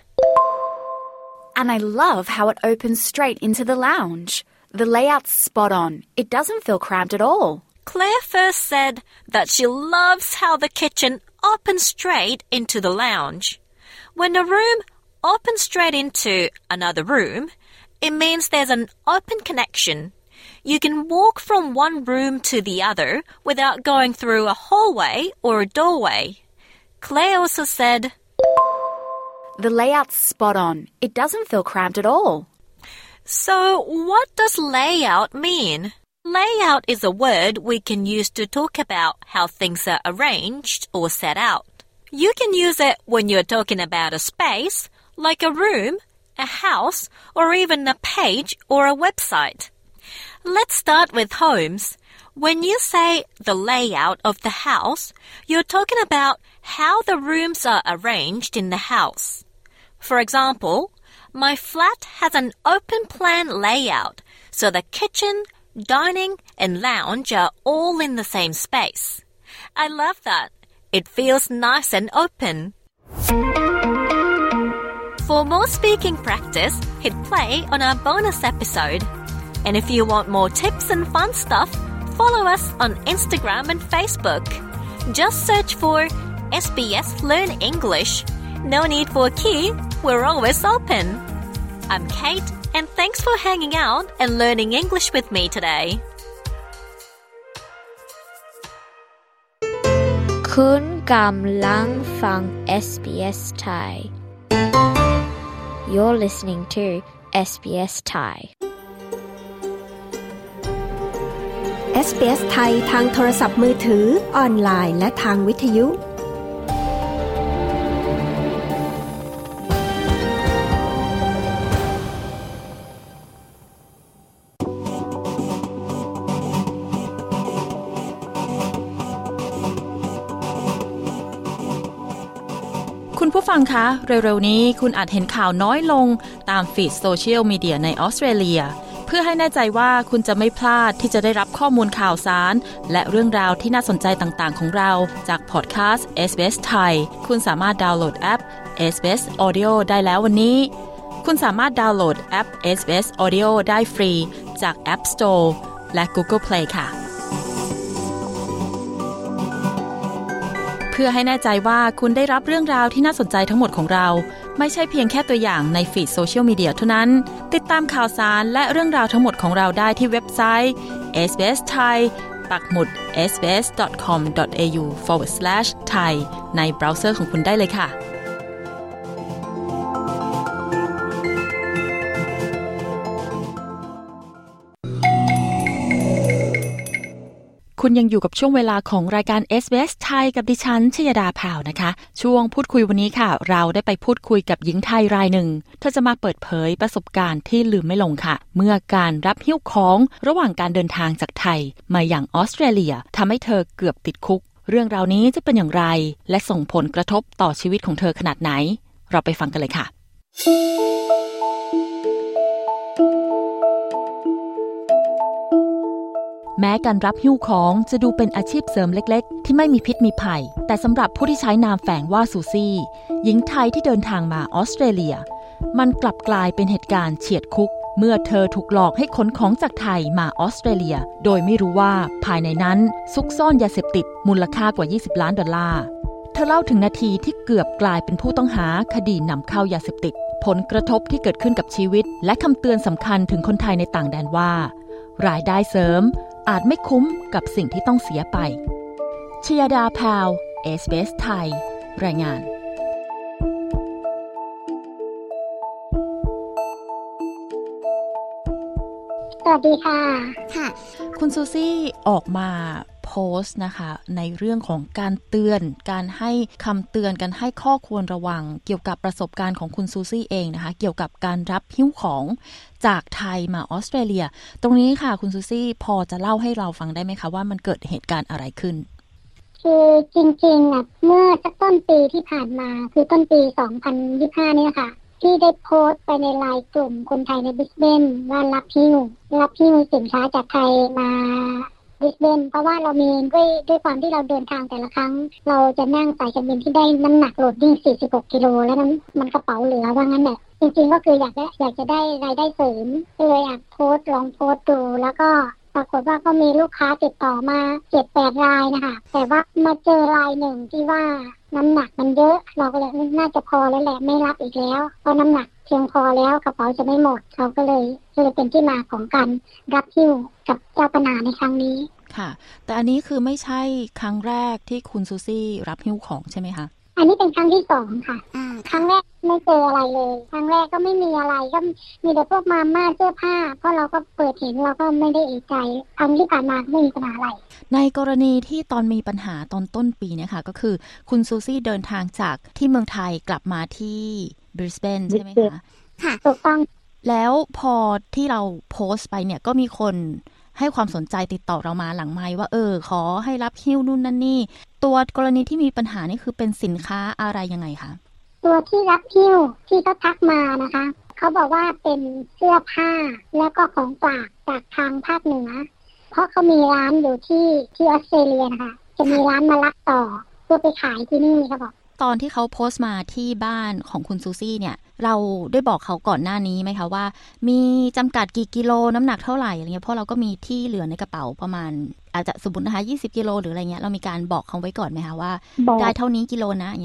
And I love how it opens straight into the lounge. The layout's spot on. It doesn't feel cramped at all. Claire first said that she loves how the kitchen opens straight into the lounge. When a room opens straight into another room, it means there's an open connection. You can walk from one room to the other without going through a hallway or a doorway. Claire also said, The layout's spot on. It doesn't feel cramped at all. So what does layout mean? Layout is a word we can use to talk about how things are arranged or set out. You can use it when you're talking about a space, like a room, a house, or even a page or a website. Let's start with homes. When you say the layout of the house, you're talking about how the rooms are arranged in the house. For example, my flat has an open plan layout, so the kitchen, dining, and lounge are all in the same space. I love that. It feels nice and open. For more speaking practice, hit play on our bonus episode. And if you want more tips and fun stuff, follow us on Instagram and Facebook. Just search for S B S Learn English. No need for a key, we're always open. I'm Kate, and thanks for hanging out and learning English with me today. คุณกำลังฟัง เอส บี เอส Thai You're listening to เอส บี เอส Thai เอส บี เอส ไทยทางโทรศัพท์มือถือออนไลน์และทางวิทยุคุณผู้ฟังคะเร็วๆนี้คุณอาจเห็นข่าวน้อยลงตามฟีดโซเชียลมีเดียในออสเตรเลียเพื่อให้แน่ใจว่าคุณจะไม่พลาดที่จะได้รับข้อมูลข่าวสารและเรื่องราวที่น่าสนใจต่างๆของเราจากพอดแคสต์ เอส บี เอส ไทยคุณสามารถดาวน์โหลดแอป เอส บี เอส Audio ได้แล้ววันนี้คุณสามารถดาวน์โหลดแอป เอส บี เอส Audio ได้ฟรีจาก App Store และ Google Play ค่ะเพื่อให้แน่ใจว่าคุณได้รับเรื่องราวที่น่าสนใจทั้งหมดของเราไม่ใช่เพียงแค่ตัวอย่างในฟีดโซเชียลมีเดียเท่านั้นติดตามข่าวสารและเรื่องราวทั้งหมดของเราได้ที่เว็บไซต์ เอส บี เอส Thai ปักหมุด เอส บี เอส ดอท คอม ดอท เอ ยู สแลช ไทย ในเบราว์เซอร์ของคุณได้เลยค่ะคุณยังอยู่กับช่วงเวลาของรายการ เอส บี เอส ไทยกับดิฉันชยดาพาวนะคะช่วงพูดคุยวันนี้ค่ะเราได้ไปพูดคุยกับหญิงไทยรายหนึ่งเธอจะมาเปิดเผยประสบการณ์ที่ลืมไม่ลงค่ะเมื่อการรับหิ้วของระหว่างการเดินทางจากไทยมาอย่างออสเตรเลียทำให้เธอเกือบติดคุกเรื่องราวนี้จะเป็นอย่างไรและส่งผลกระทบต่อชีวิตของเธอขนาดไหนเราไปฟังกันเลยค่ะแม้การรับหิ้วของจะดูเป็นอาชีพเสริมเล็กๆที่ไม่มีพิษมีภัยแต่สำหรับผู้ที่ใช้นามแฝงว่าซูซี่หญิงไทยที่เดินทางมาออสเตรเลียมันกลับกลายเป็นเหตุการณ์เฉียดคุกเมื่อเธอถูกหลอกให้ขนของจากไทยมาออสเตรเลียโดยไม่รู้ว่าภายในนั้นซุกซ่อนยาเสพติดมูลค่ากว่ายี่สิบล้านดอลลาร์เธอเล่าถึงนาทีที่เกือบกลายเป็นผู้ต้องหาคดีนำเข้ายาเสพติดผลกระทบที่เกิดขึ้นกับชีวิตและคำเตือนสำคัญถึงคนไทยในต่างแดนว่ารายได้เสริมอาจไม่คุ้มกับสิ่งที่ต้องเสียไปชยดาพาว เอส บี เอส ไทยรายงานสวัสดีค่ะค่ะคุณซูซี่ออกมาโพสต์นะคะในเรื่องของการเตือนการให้คำเตือนการให้ข้อควรระวังเกี่ยวกับประสบการณ์ของคุณซูซี่เองนะคะเกี่ยวกับการรับหิ้วของจากไทยมาออสเตรเลียตรงนี้ค่ะคุณซูซี่พอจะเล่าให้เราฟังได้ไหมคะว่ามันเกิดเหตุการณ์อะไรขึ้นคือจริงๆอ่ะเมื่อสักต้นปีที่ผ่านมาคือต้นปีสองพันยี่สิบห้าเนี่ยค่ะที่ได้โพสต์ไปในไลน์กลุ่มคนไทยในบริสเบนว่ารับหิ้วรับหิ้วสินค้าจากไทยมาบริสเบนเพราะว่าเรามีด้วยด้วยความที่เราเดินทางแต่ละครั้งเราจะนั่งสายการบินที่ได้น้ำหนักโหลดดิ้งสี่สิบหกกิโลแล้วนั้นมันกระเป๋าเหลือว่างั้นแหละจริงๆก็คืออยากได้อยากจะได้รายได้เสริมก็เลยอยากโพสต์ลองโพสต์ดูแล้วก็ปรากฏว่าก็มีลูกค้าติดต่อมา เจ็ดแปด รายนะคะแต่ว่ามาเจอรายหนึ่งที่ว่าน้ำหนักมันเยอะเราก็เลยน่าจะพอแล้วแหละไม่รับอีกแล้วเพราะน้ำหนักเพียงพอแล้วกระเป๋าจะไม่หมดเขาก็เลยเลยเป็นที่มาของการรับหิ้วกับเจ้าปัญหาในครั้งนี้ค่ะแต่อันนี้คือไม่ใช่ครั้งแรกที่คุณซูซี่รับหิ้วของใช่ไหมคะอันนี้เป็นครั้งที่สองค่ะครั้งแรกไม่เจออะไรเลยครั้งแรกก็ไม่มีอะไรก็มีแต่พวกมาม่าเสื้อผ้าเพราะเราก็เปิดเห็นเราก็ไม่ได้เอะใจครั้งที่ผ่านมาไม่มีปัญหาอะไรในกรณีที่ตอนมีปัญหาตอนต้นปีเนี่ยค่ะก็คือคุณซูซี่เดินทางจากที่เมืองไทยกลับมาที่บริสเบนใช่ไหมคะค่ะถูกต้องแล้วพอที่เราโพสต์ไปเนี่ยก็มีคนให้ความสนใจติดต่อเรามาหลังไมค์ว่าเออขอให้รับหิ้วนู่นนั่นนี่ตัวกรณีที่มีปัญหานี่คือเป็นสินค้าอะไรยังไงคะตัวที่รับหิ้วที่เขาทักมานะคะเขาบอกว่าเป็นเสื้อผ้าแล้วก็ของฝากจากทางภาคเหนือเพราะเขามีร้านอยู่ที่ที่ออสเตรเลียนะคะจะมีร้านมารับต่อเพื่อไปขายที่นี่เขาบอกตอนที่เขาโพสต์มาที่บ้านของคุณซูซี่เนี่ยเราได้บอกเขาก่อนหน้านี้ไหมคะว่ามีจำกัดกี่กิโลน้ำหนักเท่าไหร่อะไรเงี้ยเพราะเราก็มีที่เหลือในกระเป๋าประมาณอาจจะสมมุตินะคะยี่สิบกิโลหรืออะไรเงี้ยเรามีการบอกเขาไว้ก่อนไหมคะว่าได้เท่านี้กิโลนะอย่างเงี้ยค่ะ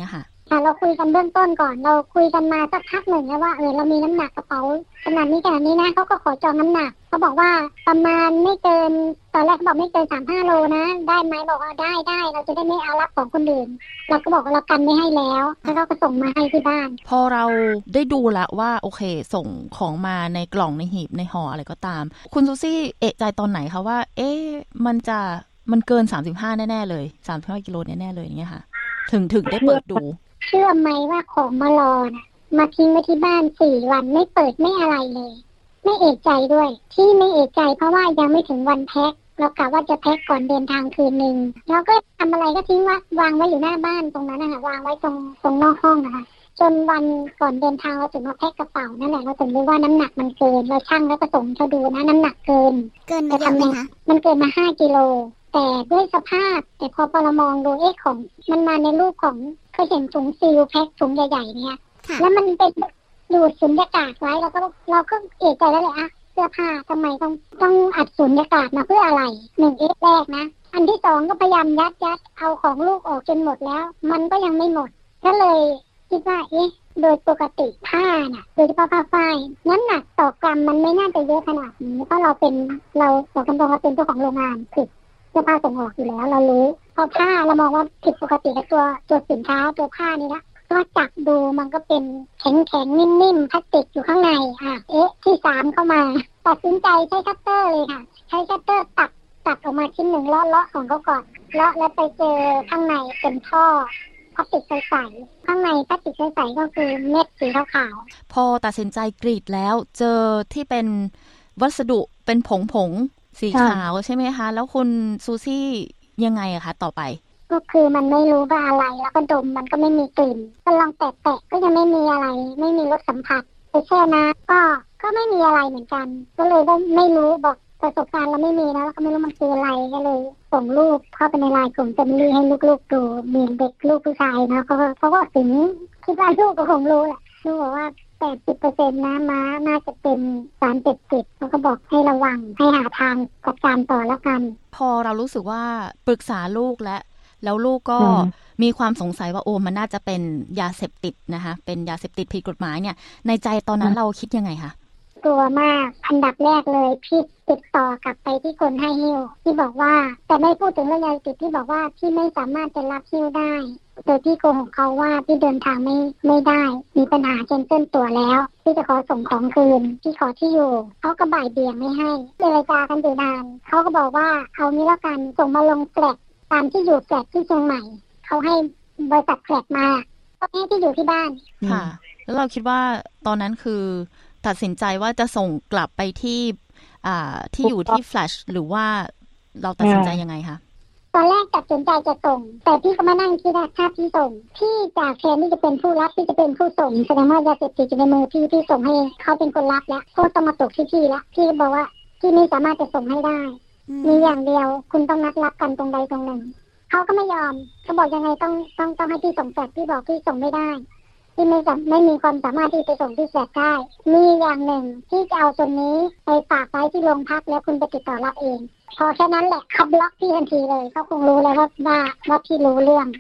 ค่ะเราคุยกันเบื้องต้นก่อนเราคุยกันมาสักพักหนึ่งแล้วว่าเออเรามีน้ำหนักกระเป๋าขนาดนี้ขนาดนี้นะเขาก็ขอจองน้ำหนักเขาบอกว่าประมาณไม่เกินตอนแรกเขาบอกไม่เกินสามสิบห้าโลนะได้ไหมบอกว่าได้ได้เราจะได้ไม่เอารับของคนอื่นเราก็บอกว่าเรากันไม่ให้แล้วแล้วเขาก็ส่งมาให้ที่บ้านพอเราได้ดูละว่าโอเคส่งของมาในกล่องในหีบในห่ออะไรก็ตามคุณซูซี่เอะใจตอนไหนคะว่าเอ๊ะมันจะมันเกินสามสิบห้าแน่ๆเลยสามสิบห้ากิโลแน่ๆเลยอย่างเงี้ยค่ะถึงถึงได้เปิดดูเชื่อไหมว่าของมารอนะมาทิ้งไว้ที่บ้านสี่วันไม่เปิดไม่อะไรเลยไม่เอกใจด้วยที่ไม่เอกใจเพราะว่ายังไม่ถึงวันแพ็คเรากะว่าจะแพ็คก่อนเดินทางคืนนึงแล้วก็ทำอะไรก็ทิ้งว่าวางไว้อยู่หน้าบ้านตรงนั้นนะคะวางไว้ตรงตรงนอกห้องนะคะจนวันก่อนเดินทางเราถึงมาแพ็คกระเป๋านั่นแหละเราถึงรู้ว่าน้ำหนักมันเกินเราชั่งแล้วก็ส่งเขาดูนะน้ำหนักเกินเกินไปเท่าไหร่คะมันเกินมาห้ากิโลแต่ด้วยสภาพแต่พอพอเรามองดูเอ๊ะของมันมาในรูปของเคยเห็นถุงซีลแพ็คถุงใหญ่ๆเนี่ยแล้วมันเป็นดูดสุญญากาศไว้เราก็เราก็เอะใจแล้วเลยอะเสื้อผ้าทำไมต้องต้องอัดสุญญากาศมาเพื่ออะไรหนึ่งเอ๊ะแรกนะอันที่สองก็พยายามยัดยัดเอาของลูกออกจนหมดแล้วมันก็ยังไม่หมดก็เลยคิดว่าเอ๊ะโดยปกติผ้าน่ะโดยเฉพาะผ้าฝ้ายน้ำหนักต่อกรัมมันไม่น่าจะเยอะขนาดนี้เพราะเราเป็นเราบอกกันตรงว่าเป็นเจ้าของโรงงานคือเสื้อผ้าส่งออกอยู่แล้วเรารู้พอผ้าเรามองว่าผิดปกติกับตัวตัวสินค้าตัวผ้านี่ละก็จับดูมันก็เป็นแข็งแข็งนิ่มๆพลาสติกอยู่ข้างในอ่ะเอ๊ะที่สามเข้ามาตัดสินใจใช้คัตเตอร์เลยค่ะใช้คัตเตอร์ตัดตัดออกมาชิ้นหนึ่งเลาะเลาะของเขาก่อนเลาะแล้วไปเจอข้างในเป็นท่อพลาสติกใสๆข้างในพลาสติกใสๆก็คือเม็ดสีขาวๆพอตัดสินใจกรีดแล้วเจอที่เป็นวัสดุเป็นผงผงสีขาวใช่ไหมคะแล้วคุณซูซี่ยังไงอะคะต่อไปก็คือมันไม่รู้ว่าอะไรแล้วก็ดมมันก็ไม่มีกลิ่นก็ลองแตะๆก็ยังไม่มีอะไรไม่มีรสสัมผัสไปแช่น้ำก็ก็ไม่มีอะไรเหมือนกันก็เลยได้ไม่รู้บอกประสบการณ์เราไม่มีนะแล้วก็ไม่รู้มันคืออะไรก็เลยส่งรูปเข้าไปในไลน์กลุ่มแฟมิลี่ให้ลูกๆดูมีเด็กลูกผู้ชายนะเขาเขาก็ถึงคิดว่าลูกก็คงรู้แหละลูกบอกว่าแปดสิบเปอร์เซ็นต์นะม้าน่าจะเป็นสารเสพติดเขาก็บอกให้ระวังให้หาทางจัดการต่อแล้วกันพอเรารู้สึกว่าปรึกษาลูกและแล้วลูกก็มีความสงสัยว่าโอ้มันน่าจะเป็นยาเสพติดนะคะเป็นยาเสพติดผิดกฎหมายเนี่ยในใจตอนนั้นเราคิดยังไงคะกลัวมากอันดับแรกเลยพี่ติดต่อกลับไปที่คนให้หิ้วที่บอกว่าแต่ไม่พูดถึงเรื่องยาเสพติดที่บอกว่าพี่ไม่สามารถจะรับหิ้วได้โดยที่โกหกเขาว่าพี่เดินทางไม่ไม่ได้มีปัญหาเจนเส้นตัวแล้วพี่จะขอส่งของคืนพี่ขอที่อยู่เขาก็บ่ายเบี่ยงไม่ให้เจรจากันอยู่นานเขาก็บอกว่าเอางี้แล้วกันส่งมาลงแฟลตตามที่อยู่แฟลตที่เชียงใหม่เขาให้บริษัทแฟลตมาเขาให้ที่อยู่ที่บ้านค่ะแล้วเราคิดว่าตอนนั้นคือตัดสินใจว่าจะส่งกลับไปที่อ่าที่อยู่ที่แฟลชหรือว่าเราตัดสินใจยังไงคะตอนแรกตัดสินใจจะส่งแต่พี่ก็มานั่งคิดว่าถ้าพี่ส่งพี่จากแทนที่จะเป็นผู้รับพี่จะเป็นผู้ส่งแสดงว่ายาเสพติดอยู่ในมือพี่พี่ส่งให้เขาเป็นคนรับแล้วก็ต้องมาตกที่พี่แล้วพี่บอกว่าพี่ไม่สามารถจะส่งให้ได้มีอย่างเดียวคุณต้องนัดรับกันตรงใดตรงหนึ่งเขาก็ไม่ยอมเขาบอกยังไงต้องต้องต้องให้พี่ส่งแฟลชพี่บอกพี่ส่งไม่ได้ที่ไม่ไม่มีความสามารถที่ไปส่งที่แฟลตได้มีอย่างหนึ่งที่จะเอาตัวนี้ไปฝากไว้ที่โรงพักแล้วคุณไปติดต่อรับเองพอแค่นั้นแหละเขาบล็อกพี่ทันทีเลยเขาคงรู้แล้วว่าว่าว่าพี่รู้เรื่อง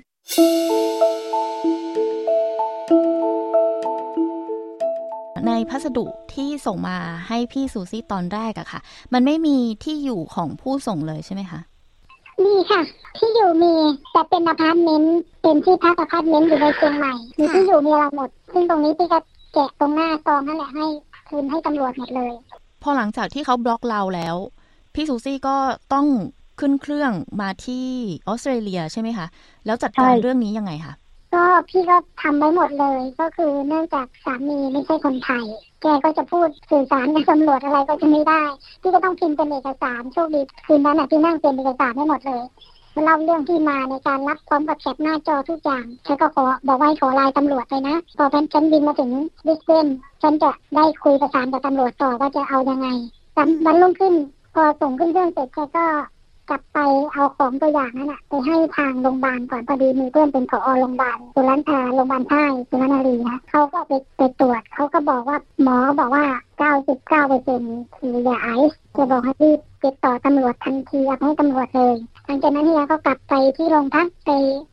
ในพัสดุที่ส่งมาให้พี่ซูซี่ตอนแรกอะค่ะมันไม่มีที่อยู่ของผู้ส่งเลยใช่ไหมคะมีค่ะที่อยู่มีแต่เป็นอพาร์ตเมนต์เป็นที่พักอพาร์ตเมนต์อยู่ในเชียงใหม่มีที่อยู่มีอะไรหมดซึ่งตรงนี้พี่ก็แกะตรงหน้าซองนั่นแหละให้คืนให้ตำรวจหมดเลยพอหลังจากที่เขาบล็อกเราแล้วพี่ซูซี่ก็ต้องขึ้นเครื่องมาที่ออสเตรเลียใช่ไหมคะแล้วจัดการเรื่องนี้ยังไงคะก็พี่ก็ทำไว้หมดเลยก็คือเนื่องจากสามีไม่ใช่คนไทยแกก็จะพูดสื่อสารกับตำรวจอะไรก็จะไม่ได้พี่ก็ต้องพิมพ์เป็นเอกสารโชคดีคืนนั้นน่ะพี่นั่งเป็นเอกสารให้หมดเลยเล่าเรื่องที่มาในการรับพร้อมกับแคปหน้าจอทุกอย่างฉันก็ขอบอกว่าให้ขอไลน์ตำรวจไปนะพอฉันบินมาถึงบริสเบนฉันจะได้คุยประสานกับตำรวจต่อว่าจะเอายังไงวันรุ่งขึ้นพอส่งขึ้นเครื่องเสร็จแกก็กลับไปเอาของตัวอย่างนั้นนะไปให้ทางโรงพยาบาลก่อนพอดีมีเพื่อนเป็นผอโรงพยาบาลสุรัตน์อ่าโรงพยาบาลใต้สุรัตน์นารีนะเขาก็ไปไปตรวจเขาก็บอกว่าหมอบอกว่า เก้าสิบเก้าเปอร์เซ็นต์ คือยาไอซ์จะบอกให้รีบติดต่อตำรวจทันทีให้ตำรวจเลยหลังจากนั้นเนี่ยก็กลับไปที่โรงพักไป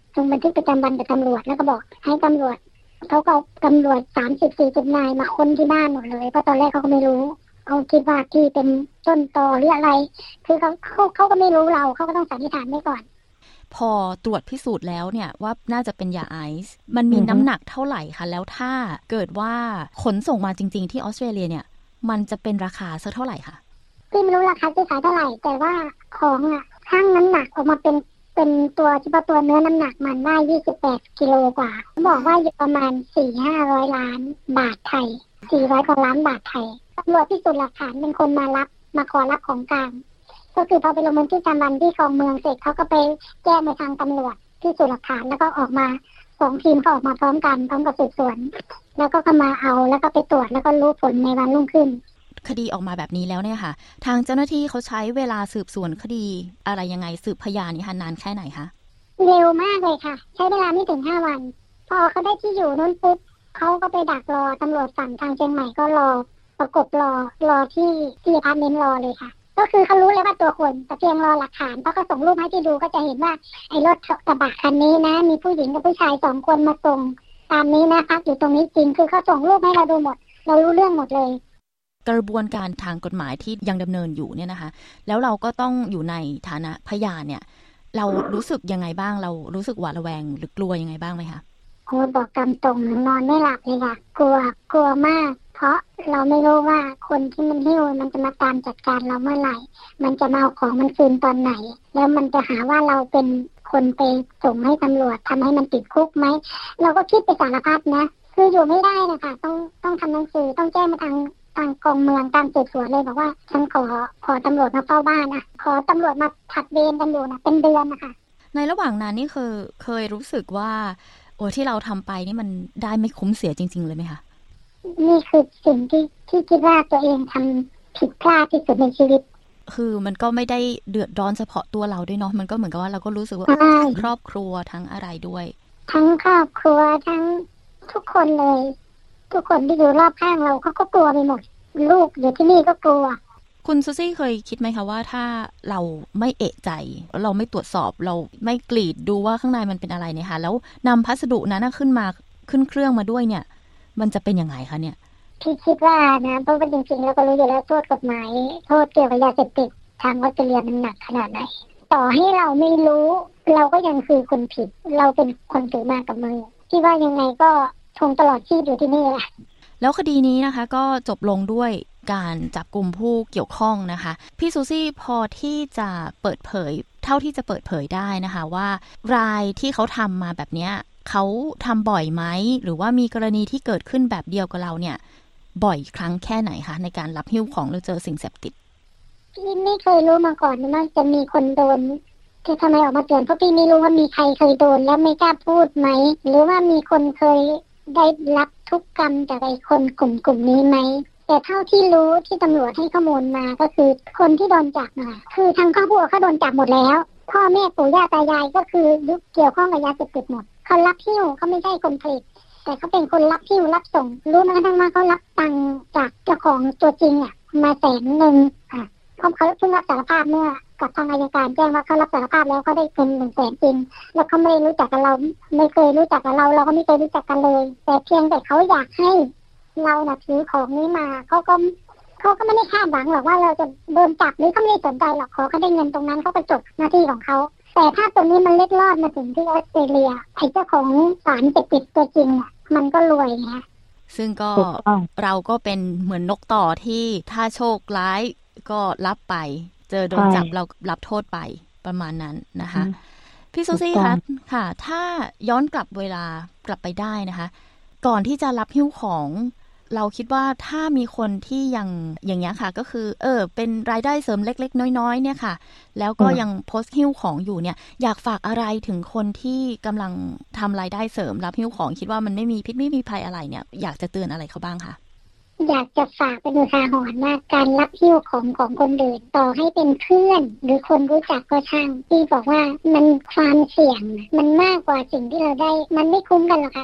ลงบันทึกประจำวันกับตำรวจแล้วก็บอกให้ตำรวจเขาก็ตำรวจสามสิบสี่สิบนายมาค้นที่บ้านหมดเลยเพราะตอนแรกเขาก็ไม่รู้เขาคิดว่าที่เป็นต้นตอหรืออะไรคือเขาเขาเขาก็ไม่รู้เราเขาก็ต้องสันนิษฐานไว้ก่อนพอตรวจพิสูจน์แล้วเนี่ยว่าน่าจะเป็นยาไอซ์มันมีน้ำหนักเท่าไหร่คะแล้วถ้าเกิดว่าขนส่งมาจริงๆที่ออสเตรเลียเนี่ยมันจะเป็นราคาสักเท่าไหร่คะพี่ไม่รู้ราคาที่ขายเท่าไหร่แต่ว่าของอ่ะชั่งน้ำหนักออกมาเป็นเป็นตัวเฉพาะตัวเนื้อน้ำหนักมันได้ยี่สิบแปดกิโลกว่าบอกว่าอยู่ประมาณ สี่ถึงห้าร้อย ล้านบาทไทยสี่ร้อยกว่าล้านบาทไทยตำรวจพิสูจน์หลักฐานเป็นคนมารับมาขอรับของกลางก็คือพอไปลงบันทึกประจำวันที่คลองเมืองเสร็จเขาก็ไปแจ้งไปทางตำรวจพิสูจน์หลักฐานแล้วก็ออกมาสองทีมเขาออกมาพร้อมกันพร้อมกับสืบสวนแล้วก็เข้ามาเอาแล้วก็ไปตรวจแล้วก็รู้ผลในวันรุ่งขึ้นคดีออกมาแบบนี้แล้วเนี่ยค่ะทางเจ้าหน้าที่เขาใช้เวลาสืบสวนคดีอะไรยังไงสืบพยานนี่ค่ะนานแค่ไหนคะเร็วมากเลยค่ะใช้เวลาไม่ถึงห้าวันพอเขาได้ที่อยู่นู้นปุ๊บเขาก็ไปดักรอตำรวจฝั่งทางเชียงใหม่ก็รอประกบรอรอที่ที่อพาร์ตเมนต์รอเลยค่ะก็คือเขารู้เลยว่าตัวคนแต่เพียงรอหลักฐานเพราะเขาส่งรูปให้ที่ดูก็จะเห็นว่าไอ้รถกระบะคันนี้นะมีผู้หญิงกับผู้ชายสองคนมาส่งตามนี้นะคะอยู่ตรงนี้จริงคือเขาส่งรูปให้เราดูหมดเรารู้เรื่องหมดเลยกระบวนการทางกฎหมายที่ยังดำเนินอยู่เนี่ยนะคะแล้วเราก็ต้องอยู่ในฐานะพยานเนี่ยเรารู้สึกยังไงบ้างเรารู้สึกหวาดระแวงหรือกลัวยังไงบ้างไหมคะโอ้บอกตามตรงนอนไม่หลับเลยค่ะกลัวกลัวมากเพราะเราไม่รู้ว่าคนที่มันหิ้วมันจะมาตามจัดการเราเมื่อไหร่มันจะมาเอาของมันคืนตอนไหนแล้วมันจะหาว่าเราเป็นคนไปส่งให้ตำรวจทำให้มันติดคุกไหมเราก็คิดไปสารพัดนะคืออยู่ไม่ได้นะคะต้องต้องทำหนังสือต้องแจ้งมาทางทางกองเมืองทางสืบสวนเลยบอกว่าฉันขอขอตำรวจมาเฝ้าบ้านนะขอตำรวจมาถัดเวรกันอยู่นะเป็นเดือนนะคะในระหว่างนั้นนี่คือเคยรู้สึกว่าโอ้ที่เราทำไปนี่มันได้ไม่คุ้มเสียจริงๆเลยไหมคะนี่คือสิ่งที่ที่คิดว่าตัวเองทำผิดพลาดที่สุดในชีวิตคือมันก็ไม่ได้เดือดร้อนเฉพาะตัวเราด้วยเนาะมันก็เหมือนกับว่าเราก็รู้สึกว่าทั้งครอบครัวทั้งอะไรด้วยทั้งครอบครัวทั้งทุกคนเลยทุกคนที่อยู่รอบข้างเราเขาก็กลัวไปหมดลูกอยู่ที่นี่ก็กลัวคุณซูซี่เคยคิดไหมคะว่าถ้าเราไม่เอะใจเราไม่ตรวจสอบเราไม่กรีดดูว่าข้างในมันเป็นอะไรเนี่ยค่ะแล้วนำพัสดุนั้นขึ้นมาขึ้นเครื่องมาด้วยเนี่ยมันจะเป็นยังไงคะเนี่ยพี่คิดว่านะเพราะว่าจริงๆเราก็รู้อยู่แล้วโทษกฎหมายโทษเกี่ยวกับยาเสพติดทางออสเตรเลียมันหนักขนาดไหนต่อให้เราไม่รู้เราก็ยังคือคนผิดเราเป็นคนถือมากับมือที่ว่ายังไงก็คงตลอดชีพอยู่ที่นี่แหละแล้วคดีนี้นะคะก็จบลงด้วยการจับกุมผู้เกี่ยวข้องนะคะพี่ซูซี่พอที่จะเปิดเผยเท่าที่จะเปิดเผยได้นะคะว่ารายที่เขาทำมาแบบเนี้ยเขาทำบ่อยไหมหรือว่ามีกรณีที่เกิดขึ้นแบบเดียวกับเราเนี่ยบ่อยครั้งแค่ไหนคะในการรับหิ้วของหรือเจอสิ่งเสพติดพี่ไม่เคยรู้มาก่อนว่าจะมีคนโดนที่ทำไมออกมาเตือนเพราะพี่ไม่รู้ว่ามีใครเคยโดนแล้วไม่กล้าพูดไหมหรือว่ามีคนเคยได้รับทุกกรรมจากไอ้คนกลุ่มกลุ่มนี้ไหมแต่เท่าที่รู้ที่ตำรวจให้ข้อมูลมาก็คือคนที่โดนจับน่ะคือทางครอบครัวเขาโดนจับหมดแล้วพ่อแม่ปู่ย่าตายายก็คือยุคเกี่ยวข้องกับยาเสพติดหมดเขารับหิ้วเขาไม่ใช่คนผลิตแต่เขาเป็นคนรับหิ้วรับส่งรู้แม้กระทั่งว่าเขารับตังค์จากเจ้าของตัวจริงอ่ะมาแสนหนึ่งอ่ะเขาเขาเพิ่งรับสารภาพเมื่อกับทางอัยการแจ้งว่าเขารับสารภาพแล้วเขาได้เงินหนึ่งแสนจริงแล้วเขาไม่รู้จักกับเราไม่เคยรู้จักกับเราเราก็ไม่เคยรู้จักกันเลยแต่เพียงแต่เขาอยากให้เราน่ะถือของนี้มาเขาก็เขาก็ไม่ได้คาดหวังหรอกว่าเราจะโดนจับหรือเขาไม่ได้สนใจหรอกขอเขาได้เงินตรงนั้นเขาก็จบหน้าที่ของเขาแต่ถ้าตรงนี้มันเล็ดลอดมาถึงที่ออสเตรเลียไอ้เจ้าของสารเสพติดตัวจริงอ่ะมันก็รวยไงซึ่งก็เราก็เป็นเหมือนนกต่อที่ถ้าโชคร้ายก็รับไปเจอโดนจับเรารับโทษไปประมาณนั้นนะคะพี่ซูซี่คะค่ะถ้าย้อนกลับเวลากลับไปได้นะคะก่อนที่จะรับหิ้วของเราคิดว่าถ้ามีคนที่ยังอย่างเงี้ยค่ะก็คือเออเป็นรายได้เสริมเล็กๆน้อยๆเนี่ยค่ะแล้วก็ยังโพสต์หิ้วของอยู่เนี่ยอยากฝากอะไรถึงคนที่กำลังทำรายได้เสริมรับหิ้วของคิดว่ามันไม่มีพิษไม่มีภัยอะไรเนี่ยอยากจะเตือนอะไรเขาบ้างคะอยากจะฝากเป็นอุทาหรณ์ว่าการรับหิ้วของของคนอื่นต่อให้เป็นเพื่อนหรือคนรู้จักก็ช่างที่บอกว่ามันความเสี่ยงมันมากกว่าสิ่งที่เราได้มันไม่คุ้มกันหรอกค่ะกับ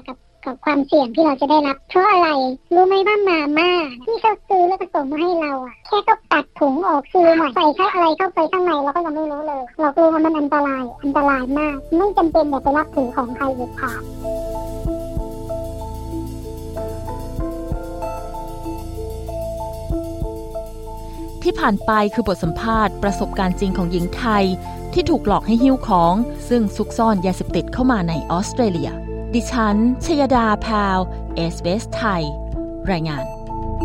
กับความเสี่ยงที่เราจะได้รับเพราะอะไรรู้ไหมว่ามาม่าที่เขาซื้อแล้วก็ส่งมาให้เราอ่ะแค่ก็ตัดถุงออกซื้อหน่อยใส่ข้าวอะไรเข้าไปข้างในเราก็ยังไม่รู้เลยเรากลัวว่ามันอันตรายอันตรายมากไม่จำเป็นอย่าไปรับถือของใครเด็ดขาดที่ผ่านไปคือบทสัมภาษณ์ประสบการณ์จริงของหญิงไทยที่ถูกหลอกให้หิ้วของซึ่งซุกซ่อนยาเสพติดเข้ามาในออสเตรเลียดิฉันชยดาพาว เอส บี เอส ไทยรายงาน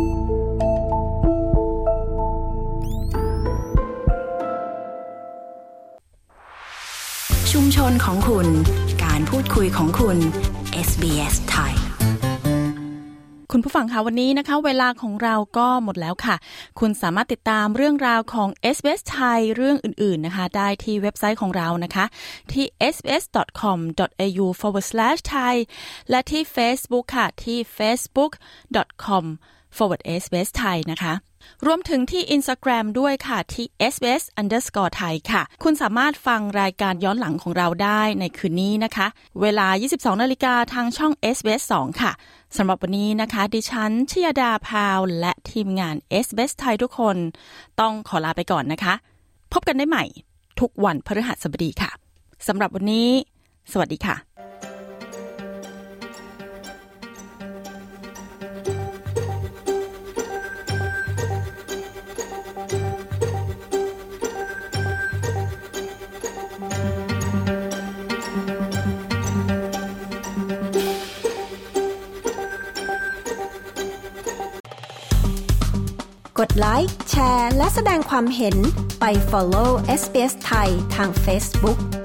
ชุมชนของคุณการพูดคุยของคุณ เอส บี เอส ไทยคุณผู้ฟังคะวันนี้นะคะเวลาของเราก็หมดแล้วค่ะคุณสามารถติดตามเรื่องราวของ เอส บี เอส ไทยเรื่องอื่นๆนะคะได้ที่เว็บไซต์ของเรานะคะที่ เอส บี เอส ดอท คอม ดอท เอ ยู สแลช ไทย และที่ Facebook ค่ะที่ เฟซบุ๊ก ดอท คอม สแลช เอส บี เอส ไทย นะคะรวมถึงที่ Instagram ด้วยค่ะที่ เอส บี เอส อันเดอร์สกอร์ ไทย ค่ะคุณสามารถฟังรายการย้อนหลังของเราได้ในคืนนี้นะคะเวลา ยี่สิบสองนาฬิกาทางช่อง เอส บี เอส สอง ค่ะสำหรับวันนี้นะคะดิฉันชยดาพาวและทีมงาน เอส บี เอส ไทยทุกคนต้องขอลาไปก่อนนะคะพบกันได้ใหม่ทุกวันพฤหัสบดีค่ะสำหรับวันนี้สวัสดีค่ะกดไลค์แชร์และแสดงความเห็นไป follow เอส บี เอส ไทยทาง Facebook